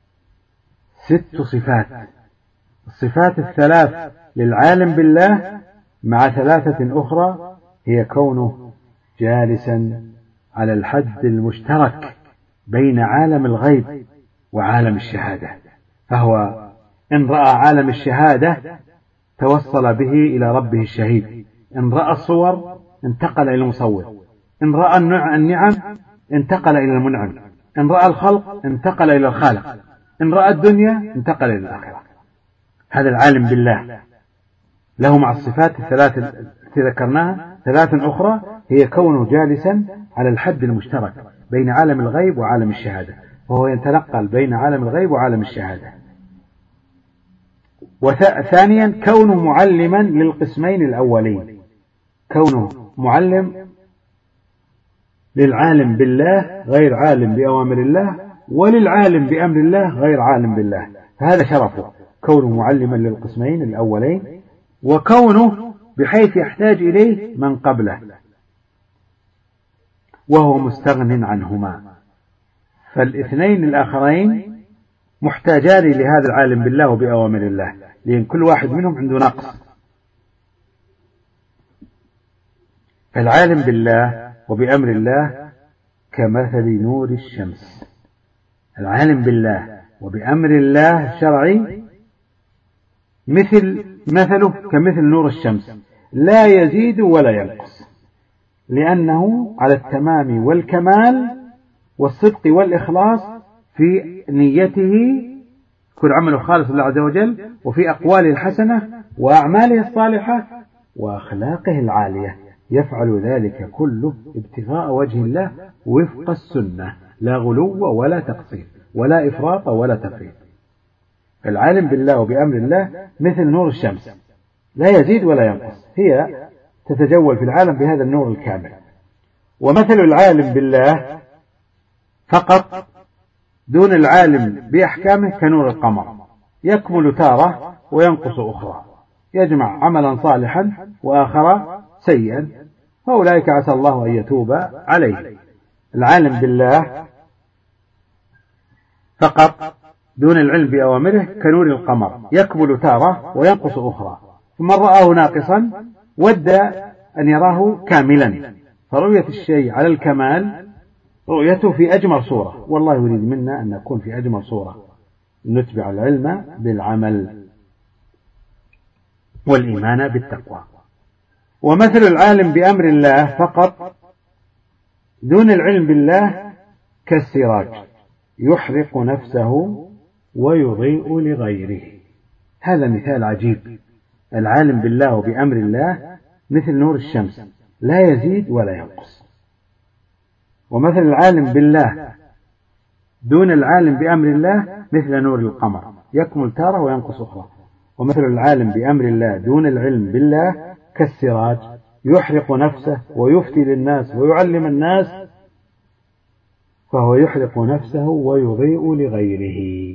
6 صفات. الصفات الثلاث للعالم بالله مع 3 أخرى هي كونه جالسا على الحد المشترك بين عالم الغيب وعالم الشهادة، فهو إن رأى عالم الشهادة توصل به إلى ربه الشهيد، إن رأى الصور انتقل إلى المصور، إن رأى النعم انتقل إلى المنعم، إن رأى الخلق انتقل إلى الخالق، إن رأى الدنيا انتقل إلى الآخرة. هذا العالم بالله له مع الصفات الثلاث التي ذكرناها 3 أخرى هي كونه جالسا على الحد المشترك بين عالم الغيب وعالم الشهادة، وهو يتنقل بين عالم الغيب وعالم الشهادة. وثانيا كونه معلما للقسمين الأولين، كونه معلم للعالم بالله غير عالم بأوامر الله، وللعالم بأمر الله غير عالم بالله، هذا شرفه كونه معلما للقسمين الأولين، وكونه بحيث يحتاج إليه من قبله وهو مستغن عنهما، فالاثنين الآخرين محتاجان لهذا العالم بالله وبأوامر الله، لأن كل واحد منهم عنده نقص. العالم بالله وبأمر الله كمثل نور الشمس، العالم بالله وبأمر الله الشرعي مثله كمثل نور الشمس لا يزيد ولا ينقص، لأنه على التمام والكمال والصدق والإخلاص في نيته، كل عمله خالص لله عز وجل، وفي أقواله الحسنة وأعماله الصالحة وأخلاقه العالية، يفعل ذلك كله ابتغاء وجه الله وفق السنة، لا غلو ولا تقصير ولا إفراط ولا تفريط. العالم بالله وبأمر الله مثل نور الشمس لا يزيد ولا ينقص، هي تتجول في العالم بهذا النور الكامل. ومثل العالم بالله فقط دون العالم بأحكامه كنور القمر، يكمل تارة وينقص أخرى، يجمع عملا صالحا وآخر سيئا، فأولئك عسى الله أن يتوب عليه. العالم بالله فقط دون العلم بأوامره كنور القمر، يكمل تارة وينقص أخرى، فمن رآه ناقصا ود أن يراه كاملا، فرؤية الشيء على الكمال رؤيته في أجمل صورة، والله يريد منا أن نكون في أجمل صورة، نتبع العلم بالعمل والإيمان بالتقوى. ومثل العالم بأمر الله فقط دون العلم بالله كالسراج يحرق نفسه ويضيء لغيره، هذا مثال عجيب. العالم بالله وبأمر الله مثل نور الشمس لا يزيد ولا ينقص. ومثل العالم بالله دون العالم بأمر الله مثل نور القمر، يكمل تارة وينقص أخرى. ومثل العالم بأمر الله دون العلم بالله كالسراج يحرق نفسه ويفتي للناس ويعلم الناس، فهو يحرق نفسه ويضيء لغيره.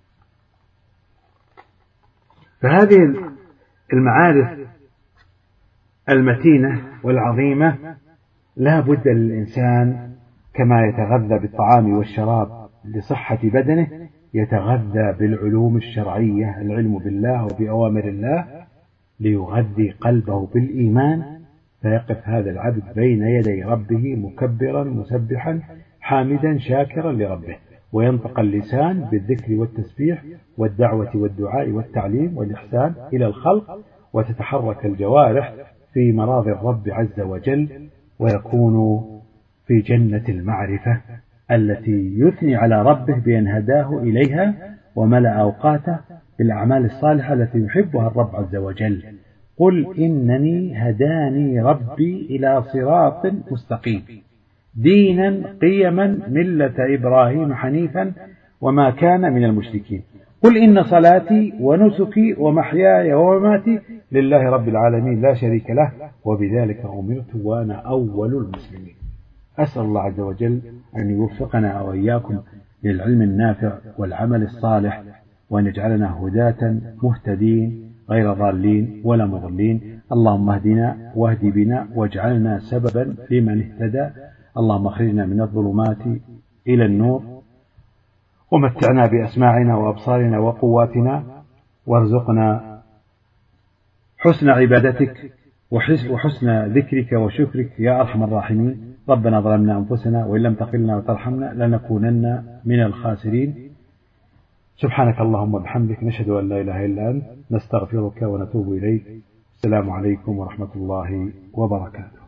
فهذه المعارف المتينة والعظيمة لا بد للإنسان كما يتغذى بالطعام والشراب لصحة بدنه يتغذى بالعلوم الشرعية، العلم بالله وبأوامر الله، ليغذي قلبه بالإيمان، فيقف هذا العبد بين يدي ربه مكبرا مسبحا حامدا شاكرا لربه، وينطق اللسان بالذكر والتسبيح والدعوة والدعاء والتعليم والإحسان إلى الخلق، وتتحرك الجوارح في مراضي الرب عز وجل ويكون في جنة المعرفة التي يثني على ربه بأن هداه إليها وملأ أوقاته بالأعمال الصالحة التي يحبها الرب عز وجل. قل إنني هداني ربي إلى صراط مستقيم دينا قيما ملة إبراهيم حنيفا وما كان من المشركين. قل إن صلاتي ونسكي ومحياي ومماتي لله رب العالمين لا شريك له وبذلك أمرت وأنا أول المسلمين. أسأل الله عز وجل أن يوفقنا وإياكم للعلم النافع والعمل الصالح، وأن يجعلنا هداة مهتدين غير ضالين ولا مضلين. اللهم اهدنا واهد بنا واجعلنا سببا لمن اهتدى. اللهم اخرجنا من الظلمات إلى النور، ومتعنا بأسماعنا وأبصارنا وقواتنا، وارزقنا حسن عبادتك وحسن ذكرك وشكرك يا أرحم الراحمين. ربنا ظلمنا أنفسنا وإن لم تغفر لنا وترحمنا لنكونن من الخاسرين. سبحانك اللهم وبحمدك، نشهد أن لا إله إلا أنت، نستغفرك ونتوب إليك. السلام عليكم ورحمة الله وبركاته.